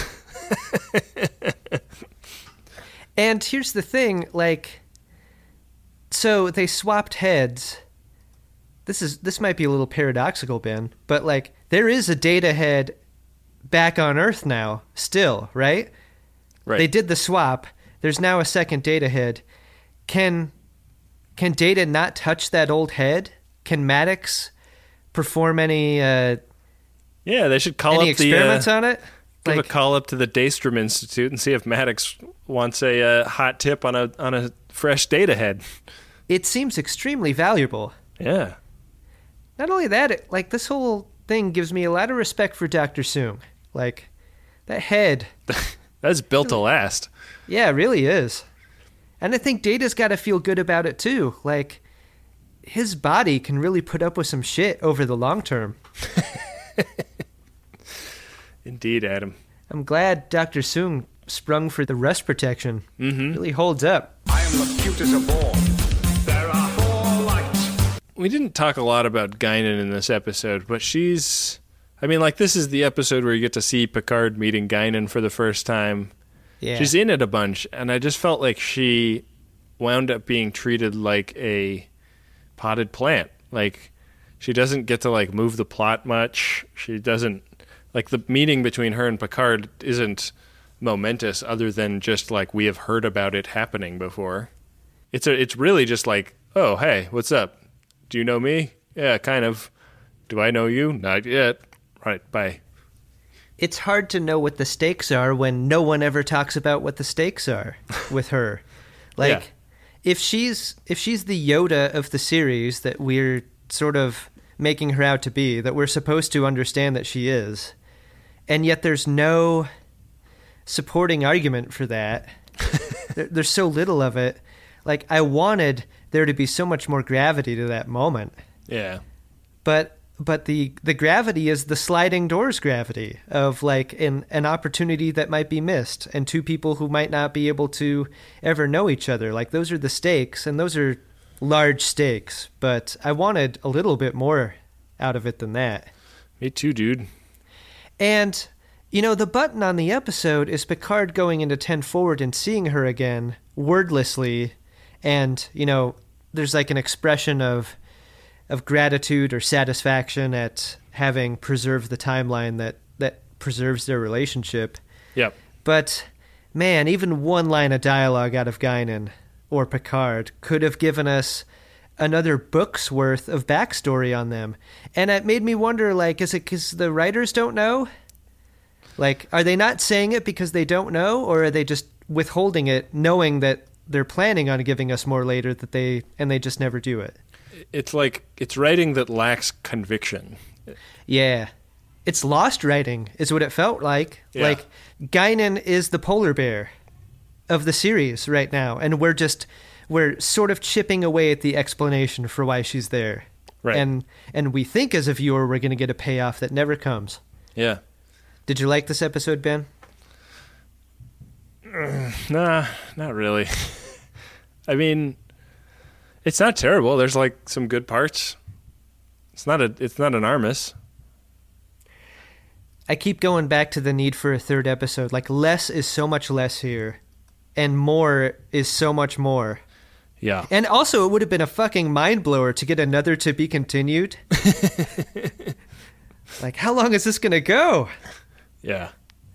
And here's the thing, like, so they swapped heads. This is this might be a little paradoxical, Ben, but like there is a Data head back on Earth now, still, right? Right. They did the swap. There's now a second Data head. Can can Data not touch that old head? Can Maddox perform any uh, Yeah, they should call any up the... experiments uh, on it? Give Like, a call up to the Daystrom Institute and see if Maddox wants a uh, hot tip on a on a fresh Data head. it seems extremely valuable. Yeah. Not only that, it, like this whole thing gives me a lot of respect for Doctor Soong. Like that head, That's built to last. yeah, it really is. And I think Data's got to feel good about it too. Like his body can really put up with some shit over the long term. Indeed, Adam. I'm glad Doctor Soong sprung for the rust protection. Mm-hmm. Really holds up. I am the cutest of all. There are four lights. We didn't talk a lot about Guinan in this episode, but she's... I mean, like, this is the episode where you get to see Picard meeting Guinan for the first time. Yeah. She's in it a bunch, and I just felt like she wound up being treated like a potted plant. Like, she doesn't get to, like, move the plot much. She doesn't... Like, the meeting between her and Picard isn't momentous other than just, like, we have heard about it happening before. It's a, it's really just like, oh, hey, what's up? Do you know me? Yeah, kind of. Do I know you? Not yet. Right, bye. It's hard to know what the stakes are when no one ever talks about what the stakes are with her. Like, Yeah. if she's if she's the Yoda of the series that we're sort of making her out to be, that we're supposed to understand that she is, and yet there's no supporting argument for that. there, there's so little of it. Like, I wanted there to be so much more gravity to that moment. Yeah. But but the the gravity is the sliding doors gravity of like an an opportunity that might be missed and two people who might not be able to ever know each other. Like, those are the stakes, and those are large stakes, but I wanted a little bit more out of it than that. Me too, dude. And you know, the button on the episode is Picard going into ten forward and seeing her again wordlessly, and you know, there's like an expression of of gratitude or satisfaction at having preserved the timeline that, that preserves their relationship. Yep. But, man, even one line of dialogue out of Guinan or Picard could have given us another book's worth of backstory on them. And it made me wonder, like, is it because the writers don't know? Like, are they not saying it because they don't know, or are they just withholding it knowing that they're planning on giving us more later that they and they just never do it? It's like, it's writing that lacks conviction. Yeah. It's lost writing, is what it felt like. Yeah. Like, Guinan is the polar bear of the series right now, and we're just, we're sort of chipping away at the explanation for why she's there. Right. And and we think as a viewer we're going to get a payoff that never comes. Yeah. Did you like this episode, Ben? Nah, not really. I mean, it's not terrible. There's like some good parts. It's not a. It's not an Armus. I keep going back to the need for a third episode. Like, less is so much less here, and more is so much more. Yeah. And also, it would have been a fucking mind blower to get another to be continued. Like, how long is this going to go? Yeah.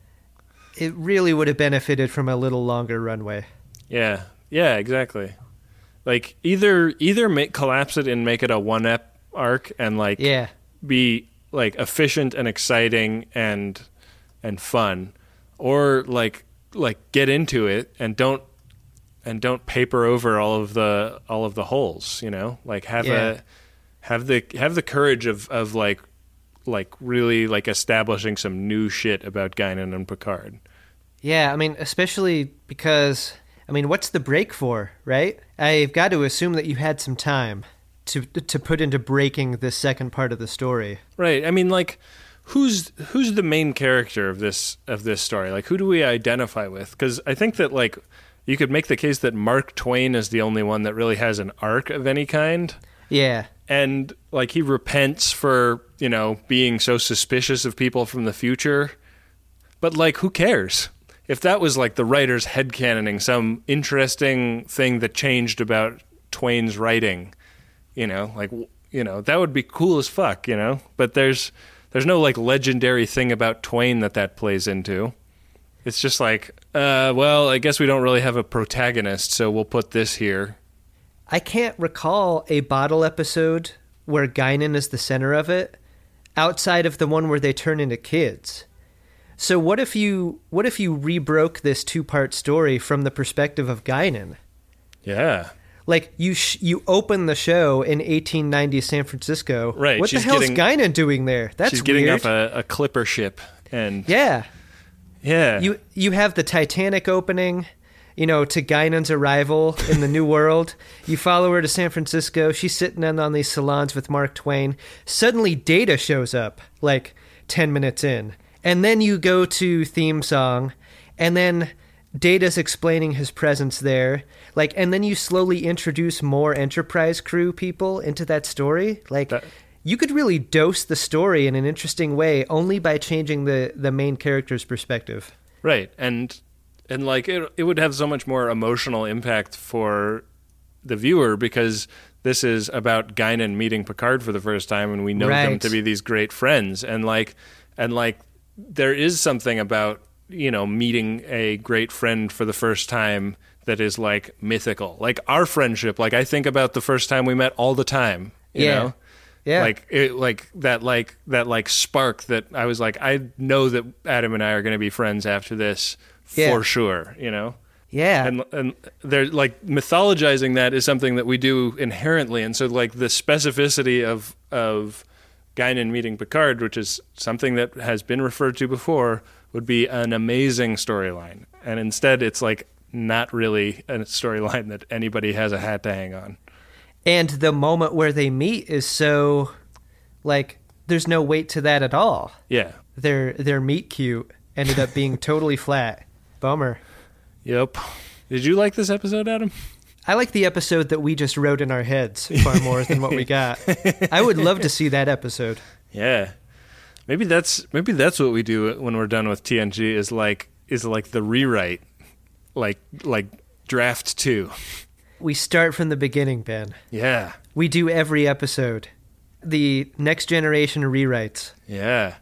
It really would have benefited from a little longer runway. Yeah. Yeah, exactly. Like, either either make collapse it and make it a one-ep arc and, like, yeah. be, like, efficient and exciting and and fun, or, like, like get into it and don't and don't paper over all of the all of the holes, you know? Like, have Yeah. a have the have the courage of, of like like really like establishing some new shit about Guinan and Picard. Yeah, I mean, especially because, I mean, what's the break for, right? I've got to assume that you had some time to to put into breaking the second part of the story. Right. I mean, like, who's who's the main character of this of this story? Like, who do we identify with? Because I think that, like, you could make the case that Mark Twain is the only one that really has an arc of any kind. Yeah. And, like, he repents for, you know, being so suspicious of people from the future. But, like, who cares? If that was, like, the writer's headcanoning some interesting thing that changed about Twain's writing, you know, like, you know, that would be cool as fuck, you know? But there's there's no, like, legendary thing about Twain that that plays into. It's just like, uh, well, I guess we don't really have a protagonist, so we'll put this here. I can't recall a bottle episode where Guinan is the center of it, outside of the one where they turn into kids. So what if you what if you rebroke this two-part story from the perspective of Guinan? Yeah. Like, you sh- you open the show in eighteen ninety San Francisco. Right. What she's the hell's getting, Guinan doing there? That's she's getting weird. off a, a clipper ship. And yeah. Yeah. You you have the Titanic opening, you know, to Guinan's arrival in the New World. You follow her to San Francisco. She's sitting in on these salons with Mark Twain. Suddenly Data shows up, like, ten minutes in. And then you go to theme song, and then Data's explaining his presence there. Like, and then you slowly introduce more Enterprise crew people into that story. Like, That- you could really dose the story in an interesting way only by changing the, the main character's perspective. Right. And and like it it would have so much more emotional impact for the viewer because this is about Guinan meeting Picard for the first time and we know them Right. to be these great friends. And like and like there is something about, you know, meeting a great friend for the first time that is like mythical. Like our friendship, like I think about the first time we met all the time, you Yeah. know? Yeah. Like it, like that, like that, like spark that I was like, I know that Adam and I are going to be friends after this Yeah. for sure, you know. Yeah. And and they're like mythologizing that is something that we do inherently, and so like the specificity of of Guinan meeting Picard, which is something that has been referred to before, would be an amazing storyline, and instead it's like not really a storyline that anybody has a hat to hang on. And the moment where they meet is so, like, there's no weight to that at all. Yeah. Their their meet cute ended up being totally flat. Bummer. Yep. Did you like this episode, Adam? I like the episode that we just wrote in our heads far more than what we got. I would love to see that episode. Yeah. Maybe that's maybe that's what we do when we're done with T N G is like is like the rewrite. Like like draft two. We start from the beginning, Ben. Yeah. We do every episode. The Next Generation rewrites. Yeah.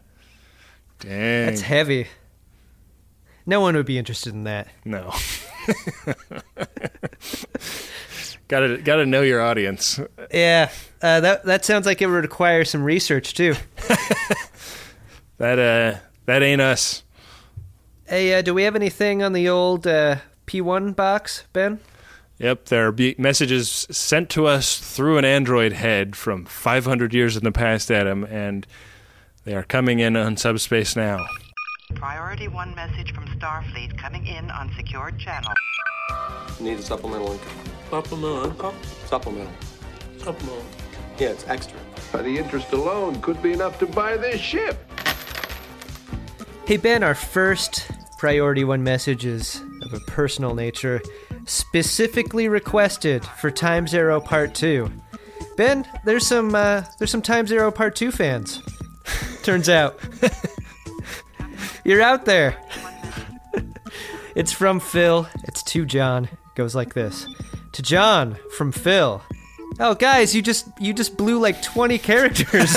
Dang. That's heavy. No one would be interested in that. No. gotta gotta know your audience. Yeah, uh, that that sounds like it would require some research too. That uh that ain't us. Hey, uh, do we have anything on the old uh, P one box, Ben? Yep, there are be- messages sent to us through an Android head from five hundred years in the past, Adam, and they are coming in on subspace now. Priority one message from Starfleet coming in on secured channel. Need a supplemental income. Supplemental income? Supplemental. Supplemental. Yeah, it's extra. The interest alone could be enough to buy this ship. Hey, Ben, our first Priority One message is of a personal nature, specifically requested for Time Zero Part Two. Ben, there's some uh, there's some Time Zero Part Two fans. Turns out, you're out there. It's from Phil. It's to John. It goes like this: To John from Phil. Oh, guys, you just you just blew like twenty characters.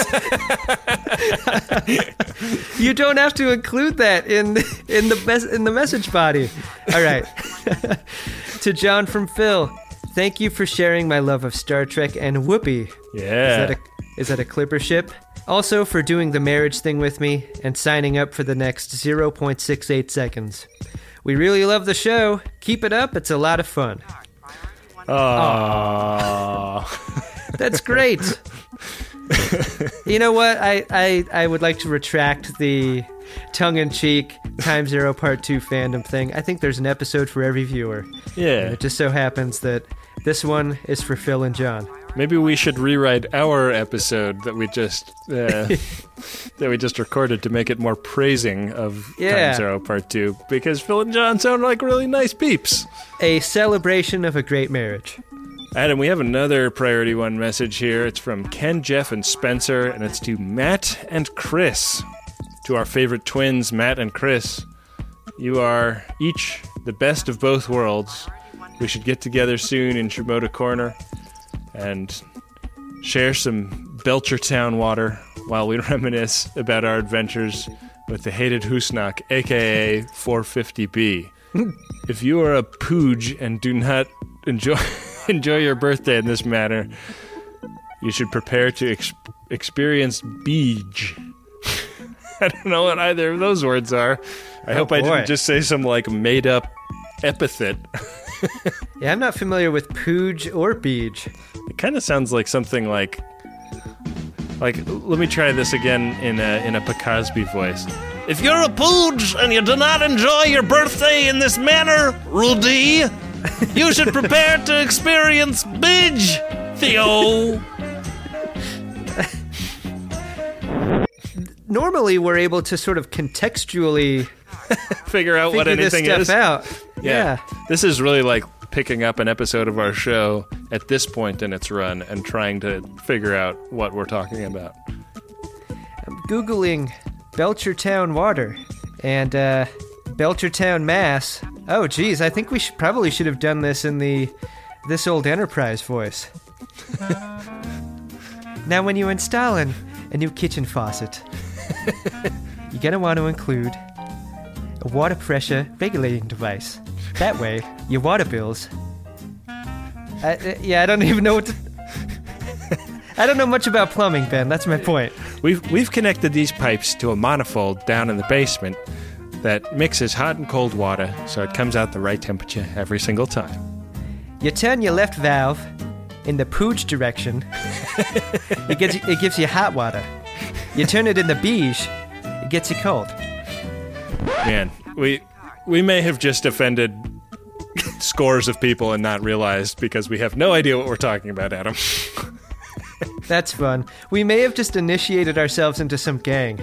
You don't have to include that in in the mes- in the message body. All right. To John from Phil. Thank you for sharing my love of Star Trek and Whoopi. Yeah. Is that a, is that a clipper ship? Also for doing the marriage thing with me and signing up for the next zero point six eight seconds. We really love the show. Keep it up. It's a lot of fun. Aww. That's great. You know what? I, I, I would like to retract the tongue-in-cheek Time Zero Part two fandom thing. I think there's an episode for every viewer. Yeah. And it just so happens that this one is for Phil and John. Maybe we should rewrite our episode that we just uh, that we just recorded to make it more praising of Yeah. Time Zero Part two, because Phil and John sound like really nice peeps. A celebration of a great marriage. Adam, we have another Priority One message here. It's from Ken, Jeff, and Spencer, and it's to Matt and Chris. To our favorite twins, Matt and Chris. You are each the best of both worlds. We should get together soon in Shimoda Corner and share some Belchertown water while we reminisce about our adventures with the hated Husnak, aka four fifty B. If you are a pooge and do not enjoy enjoy your birthday in this manner, you should prepare to ex- experience beej. I don't know what either of those words are. I Oh, hope I boy. didn't just say some like made up epithet. Yeah, I'm not familiar with Pooj or Beej. It kind of sounds like something like, like. Let me try this again in a in a Pacosby voice. If you're a pooge and you do not enjoy your birthday in this manner, Rudy, you should prepare to experience Bidge, Theo. Normally, we're able to sort of contextually Figure out what figure this anything stuff is. out. Yeah. This is really like picking up an episode of our show at this point in its run and trying to figure out what we're talking about. I'm Googling Belchertown water and uh, Belchertown, Mass. Oh, geez, I think we should, probably should have done this in the This Old Enterprise voice. Now, when you install an, a new kitchen faucet, you're going to want to include a water pressure regulating device. That way, your water bills... I, uh, yeah, I don't even know what to... I don't know much about plumbing, Ben. That's my point. We've we've connected these pipes to a manifold down in the basement that mixes hot and cold water so it comes out the right temperature every single time. You turn your left valve in the pooch direction. it gets it gives you hot water. You turn it in the beige, it gets you cold. Man, we we may have just offended scores of people and not realized because we have no idea what we're talking about, Adam. That's fun. We may have just initiated ourselves into some gang.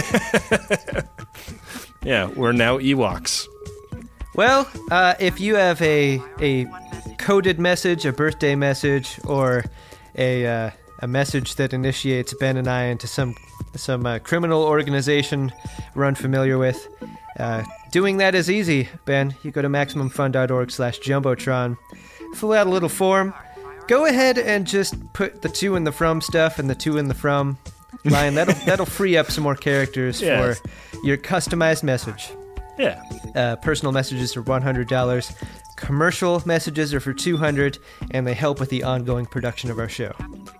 Yeah, we're now Ewoks. Well, uh, if you have a a coded message, a birthday message, or a uh, a message that initiates Ben and I into some some uh, criminal organization we're unfamiliar with, uh, doing that is easy, Ben. You go to MaximumFun.org slash Jumbotron, fill out a little form. Go ahead and just put the to in the from stuff and the to in the from line. That'll that'll free up some more characters Yes. for your customized message. Yeah. Uh, personal messages are one hundred dollars. Commercial messages are for two hundred dollars, and they help with the ongoing production of our show.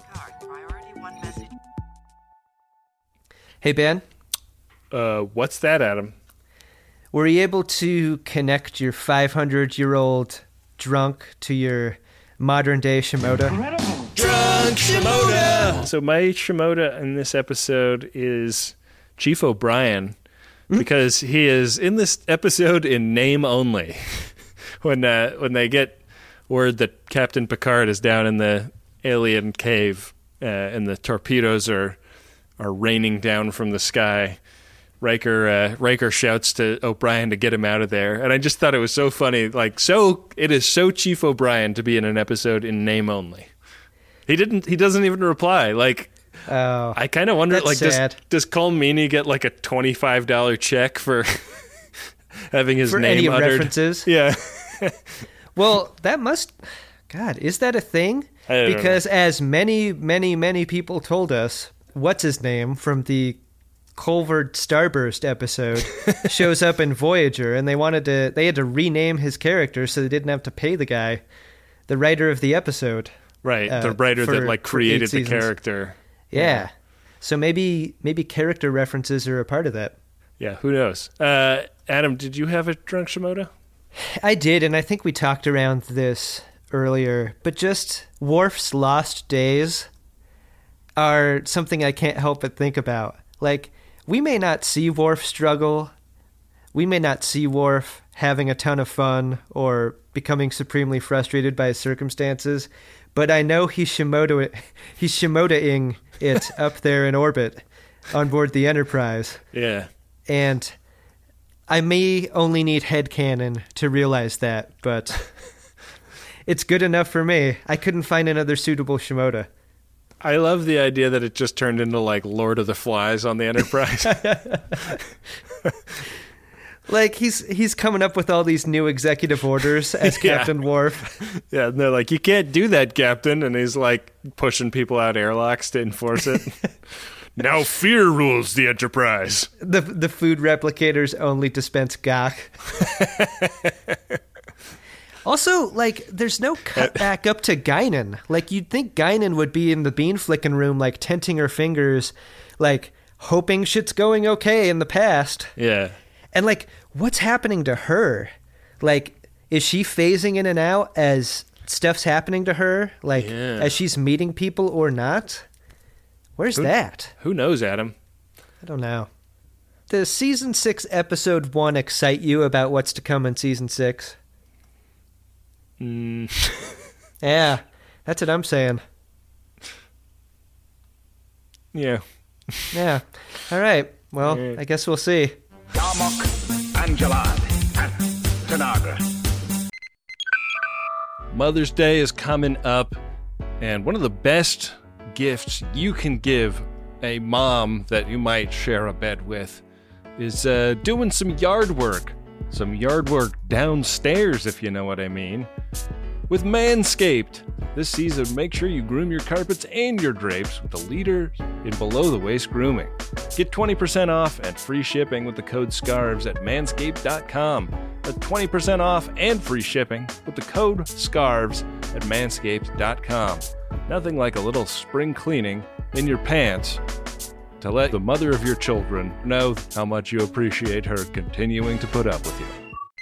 Hey, Ben. Uh, what's that, Adam? Were you able to connect your five hundred year old drunk to your modern day Shimoda? Drunk Shimoda! So my Shimoda in this episode is Chief O'Brien, because he is in this episode in name only. when uh, when they get word that Captain Picard is down in the alien cave uh, and the torpedoes are are raining down from the sky, Riker uh, Riker shouts to O'Brien to get him out of there, and I just thought it was so funny. Like, so it is so Chief O'Brien to be in an episode in name only. He didn't. He doesn't even reply. Like, oh, I kind of wonder. that's Like, does sad. does Colmini get like a twenty five dollar check for having his For name any uttered? references? Yeah. Well, that must... God, is that a thing? I don't Because know. as many, many, many people told us, what's his name from the Culver Starburst episode shows up in Voyager, and they wanted to, they had to rename his character so they didn't have to pay the guy, the writer of the episode. Right, uh, the writer for- that like for eight created the seasons. character. Yeah. So maybe maybe character references are a part of that. Yeah, who knows? Uh, Adam, did you have a drunk Shimoda? I did, and I think we talked around this earlier, but just Worf's lost days are something I can't help but think about. Like, we may not see Worf struggle, we may not see Worf having a ton of fun or becoming supremely frustrated by his circumstances, but I know he's Shimoda, he's Shimoda-ing it up there in orbit on board the Enterprise. Yeah. And I may only need headcanon to realize that, but it's good enough for me. I couldn't find another suitable Shimoda. I love the idea that it just turned into like Lord of the Flies on the Enterprise. Like, he's he's coming up with all these new executive orders as Yeah. Captain Worf. Yeah, and they're like, you can't do that, Captain. And he's like pushing people out airlocks to enforce it. Now fear rules the Enterprise. The the food replicators only dispense gak. Also, like, there's no cut back up to Guinan. Like, you'd think Guinan would be in the bean flicking room, like, tenting her fingers, like, hoping shit's going okay in the past. Yeah. And, like, what's happening to her? Like, is she phasing in and out as stuff's happening to her? Like, Yeah. as she's meeting people or not? Where's Who- that? Who knows, Adam? I don't know. Does season six, episode one excite you about what's to come in season six? Mm. Yeah, that's what I'm saying. Yeah. Yeah. All right. Well, Yeah. I guess we'll see. Darmok and Jalad at Tanagra. Mother's Day is coming up, and one of the best gifts you can give a mom that you might share a bed with is uh, doing some yard work. Some yard work downstairs, if you know what I mean. With Manscaped. This season, make sure you groom your carpets and your drapes with the leader in below-the-waist grooming. Get twenty percent off and free shipping with the code SCARVES at manscaped dot com. That's twenty percent off and free shipping with the code SCARVES at manscaped dot com. Nothing like a little spring cleaning in your pants to let the mother of your children know how much you appreciate her continuing to put up with you.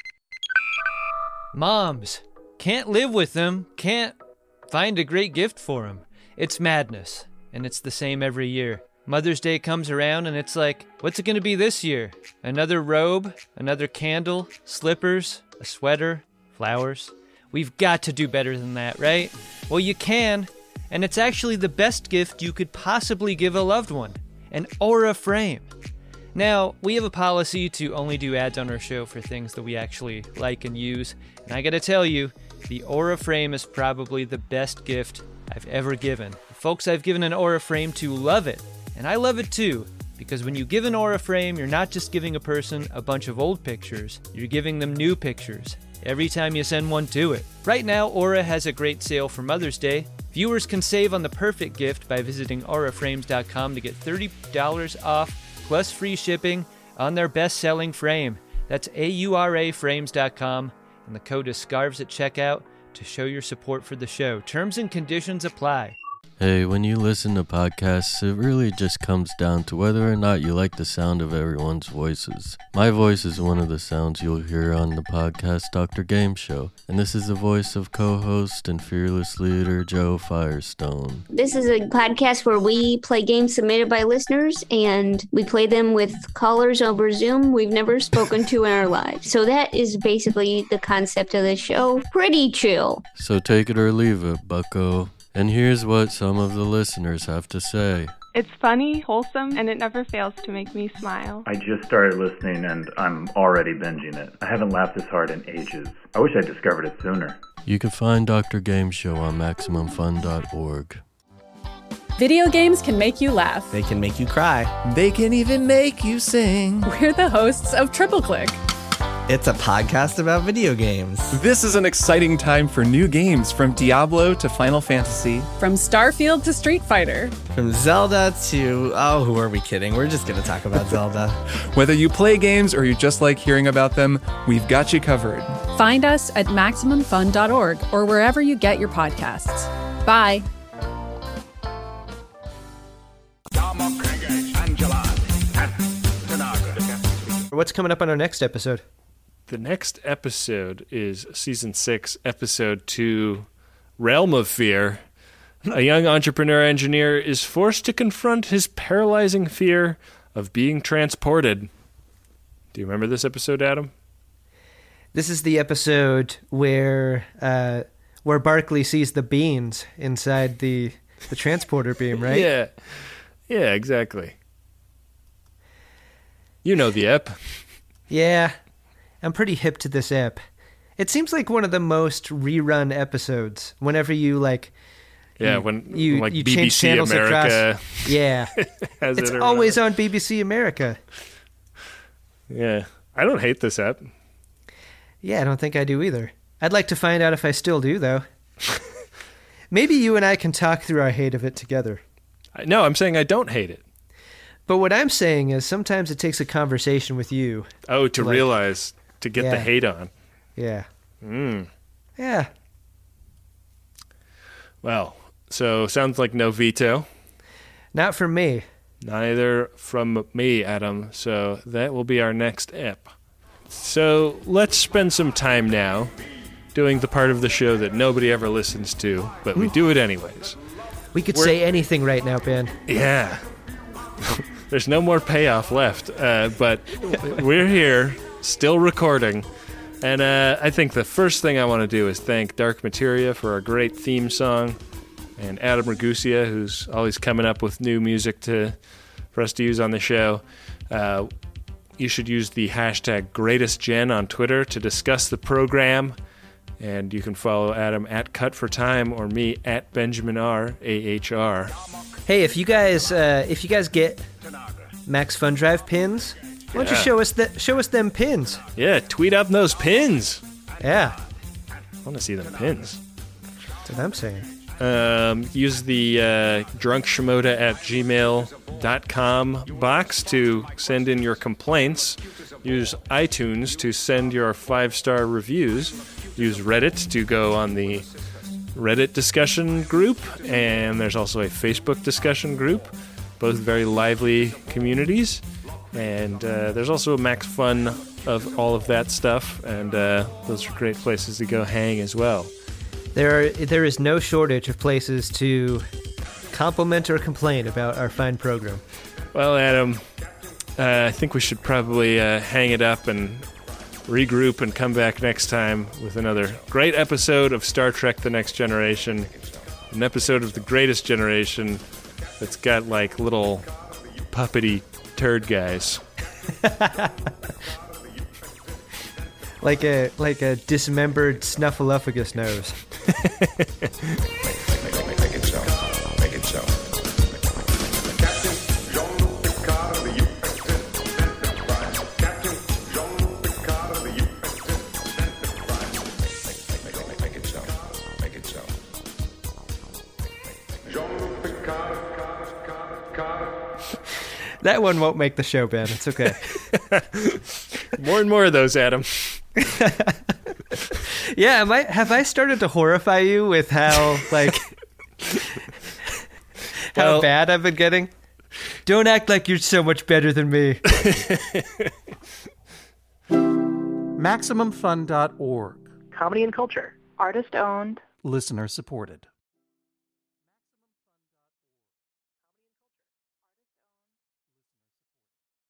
Moms. Can't live with them. Can't find a great gift for them. It's madness. And it's the same every year. Mother's Day comes around and it's like, what's it going to be this year? Another robe? Another candle? Slippers? A sweater? Flowers? We've got to do better than that, right? Well, you can. And it's actually the best gift you could possibly give a loved one. An Aura frame. Now, we have a policy to only do ads on our show for things that we actually like and use. And I gotta tell you, the Aura frame is probably the best gift I've ever given. The folks I've given an Aura frame to love it. And I love it too. Because when you give an Aura frame, you're not just giving a person a bunch of old pictures. You're giving them new pictures every time you send one to it. Right now, Aura has a great sale for Mother's Day. Viewers can save on the perfect gift by visiting aura frames dot com to get thirty dollars off plus free shipping on their best-selling frame. That's A U R A frames dot com, and the code is SCARVES at checkout to show your support for the show. Terms and conditions apply. Hey, when you listen to podcasts, it really just comes down to whether or not you like the sound of everyone's voices. My voice is one of the sounds you'll hear on the podcast Doctor Game Show, and this is the voice of co-host and fearless leader Joe Firestone. This is a podcast where we play games submitted by listeners, and we play them with callers over Zoom we've never spoken to in our lives. So that is basically the concept of the show. Pretty chill. So take it or leave it, bucko. And here's what some of the listeners have to say. It's funny, wholesome, and it never fails to make me smile. I just started listening and I'm already binging it. I haven't laughed this hard in ages. I wish I discovered it sooner. You can find Doctor Game Show on maximum fun dot org. Video games can make you laugh. They can make you cry. They can even make you sing. We're the hosts of Triple Click. It's a podcast about video games. This is an exciting time for new games, from Diablo to Final Fantasy. From Starfield to Street Fighter. From Zelda to, oh, who are we kidding? We're just going to talk about Zelda. Whether you play games or you just like hearing about them, we've got you covered. Find us at Maximum Fun dot org or wherever you get your podcasts. Bye. What's coming up on our next episode? The next episode is season six, episode two, Realm of Fear. A young entrepreneur engineer is forced to confront his paralyzing fear of being transported. Do you remember this episode, Adam? This is the episode where uh, where Barkley sees the beans inside the the transporter beam, right? Yeah, yeah, exactly. You know the ep. Yeah, I'm pretty hip to this ep. It seems like one of the most rerun episodes. Whenever you like, yeah, you, when you like you B B C change channels America, across. Yeah, has it's it or always whatever. on B B C America. Yeah, I don't hate this ep. Yeah, I don't think I do either. I'd like to find out if I still do, though. Maybe you and I can talk through our hate of it together. No, I'm saying I don't hate it. But what I'm saying is sometimes it takes a conversation with you. Oh, to like, realize, to get yeah. the hate on. Yeah. Mm. Yeah. Well, so sounds like no veto. Not from me. Neither from me, Adam. So that will be our next ep. So let's spend some time now doing the part of the show that nobody ever listens to, but we do it anyways. We could We're, say anything right now, Ben. Yeah. There's no more payoff left, uh, but we're here, still recording. And uh, I think the first thing I want to do is thank Dark Materia for our great theme song, and Adam Ragusia, who's always coming up with new music to for us to use on the show. Uh, you should use the hashtag GreatestGen on Twitter to discuss the program. And you can follow Adam at Cut for Time or me at Benjamin R, A H R. Hey, if you guys uh, if you guys get Max Fun Drive pins, why don't Yeah. you show us the, show us them pins? Yeah, tweet up those pins. Yeah. I want to see them pins. That's what I'm saying. Um, use the uh, drunkshimoda at gmail dot com box to send in your complaints. Use iTunes to send your five-star reviews. Use Reddit to go on the Reddit discussion group. And there's also a Facebook discussion group. Both very lively communities. And uh, there's also a Max Fun of all of that stuff. And uh, those are great places to go hang as well. There are there is no shortage of places to compliment or complain about our fine program. Well, Adam, uh, I think we should probably uh, hang it up and regroup and come back next time with another great episode of Star Trek The Next Generation. An episode of The Greatest Generation that's got, like, little puppety turd guys. Like a like a dismembered snuffleupagus nose. Make it so. Make it so. Captain Jean-Luc Picard of the U S S Enterprise. Captain Jean-Luc Picard of the U S S Enterprise. Make, make, make, make it so. Make it so. Jean-Luc Picard, Picard, Picard. That one won't make the show, Ben. It's okay. More and more of those, Adam. Yeah, am I, have I started to horrify you with how, like, how Well- bad I've been getting? Don't act like you're so much better than me. Maximum Fun dot org. Comedy and culture. Artist owned. Listener supported.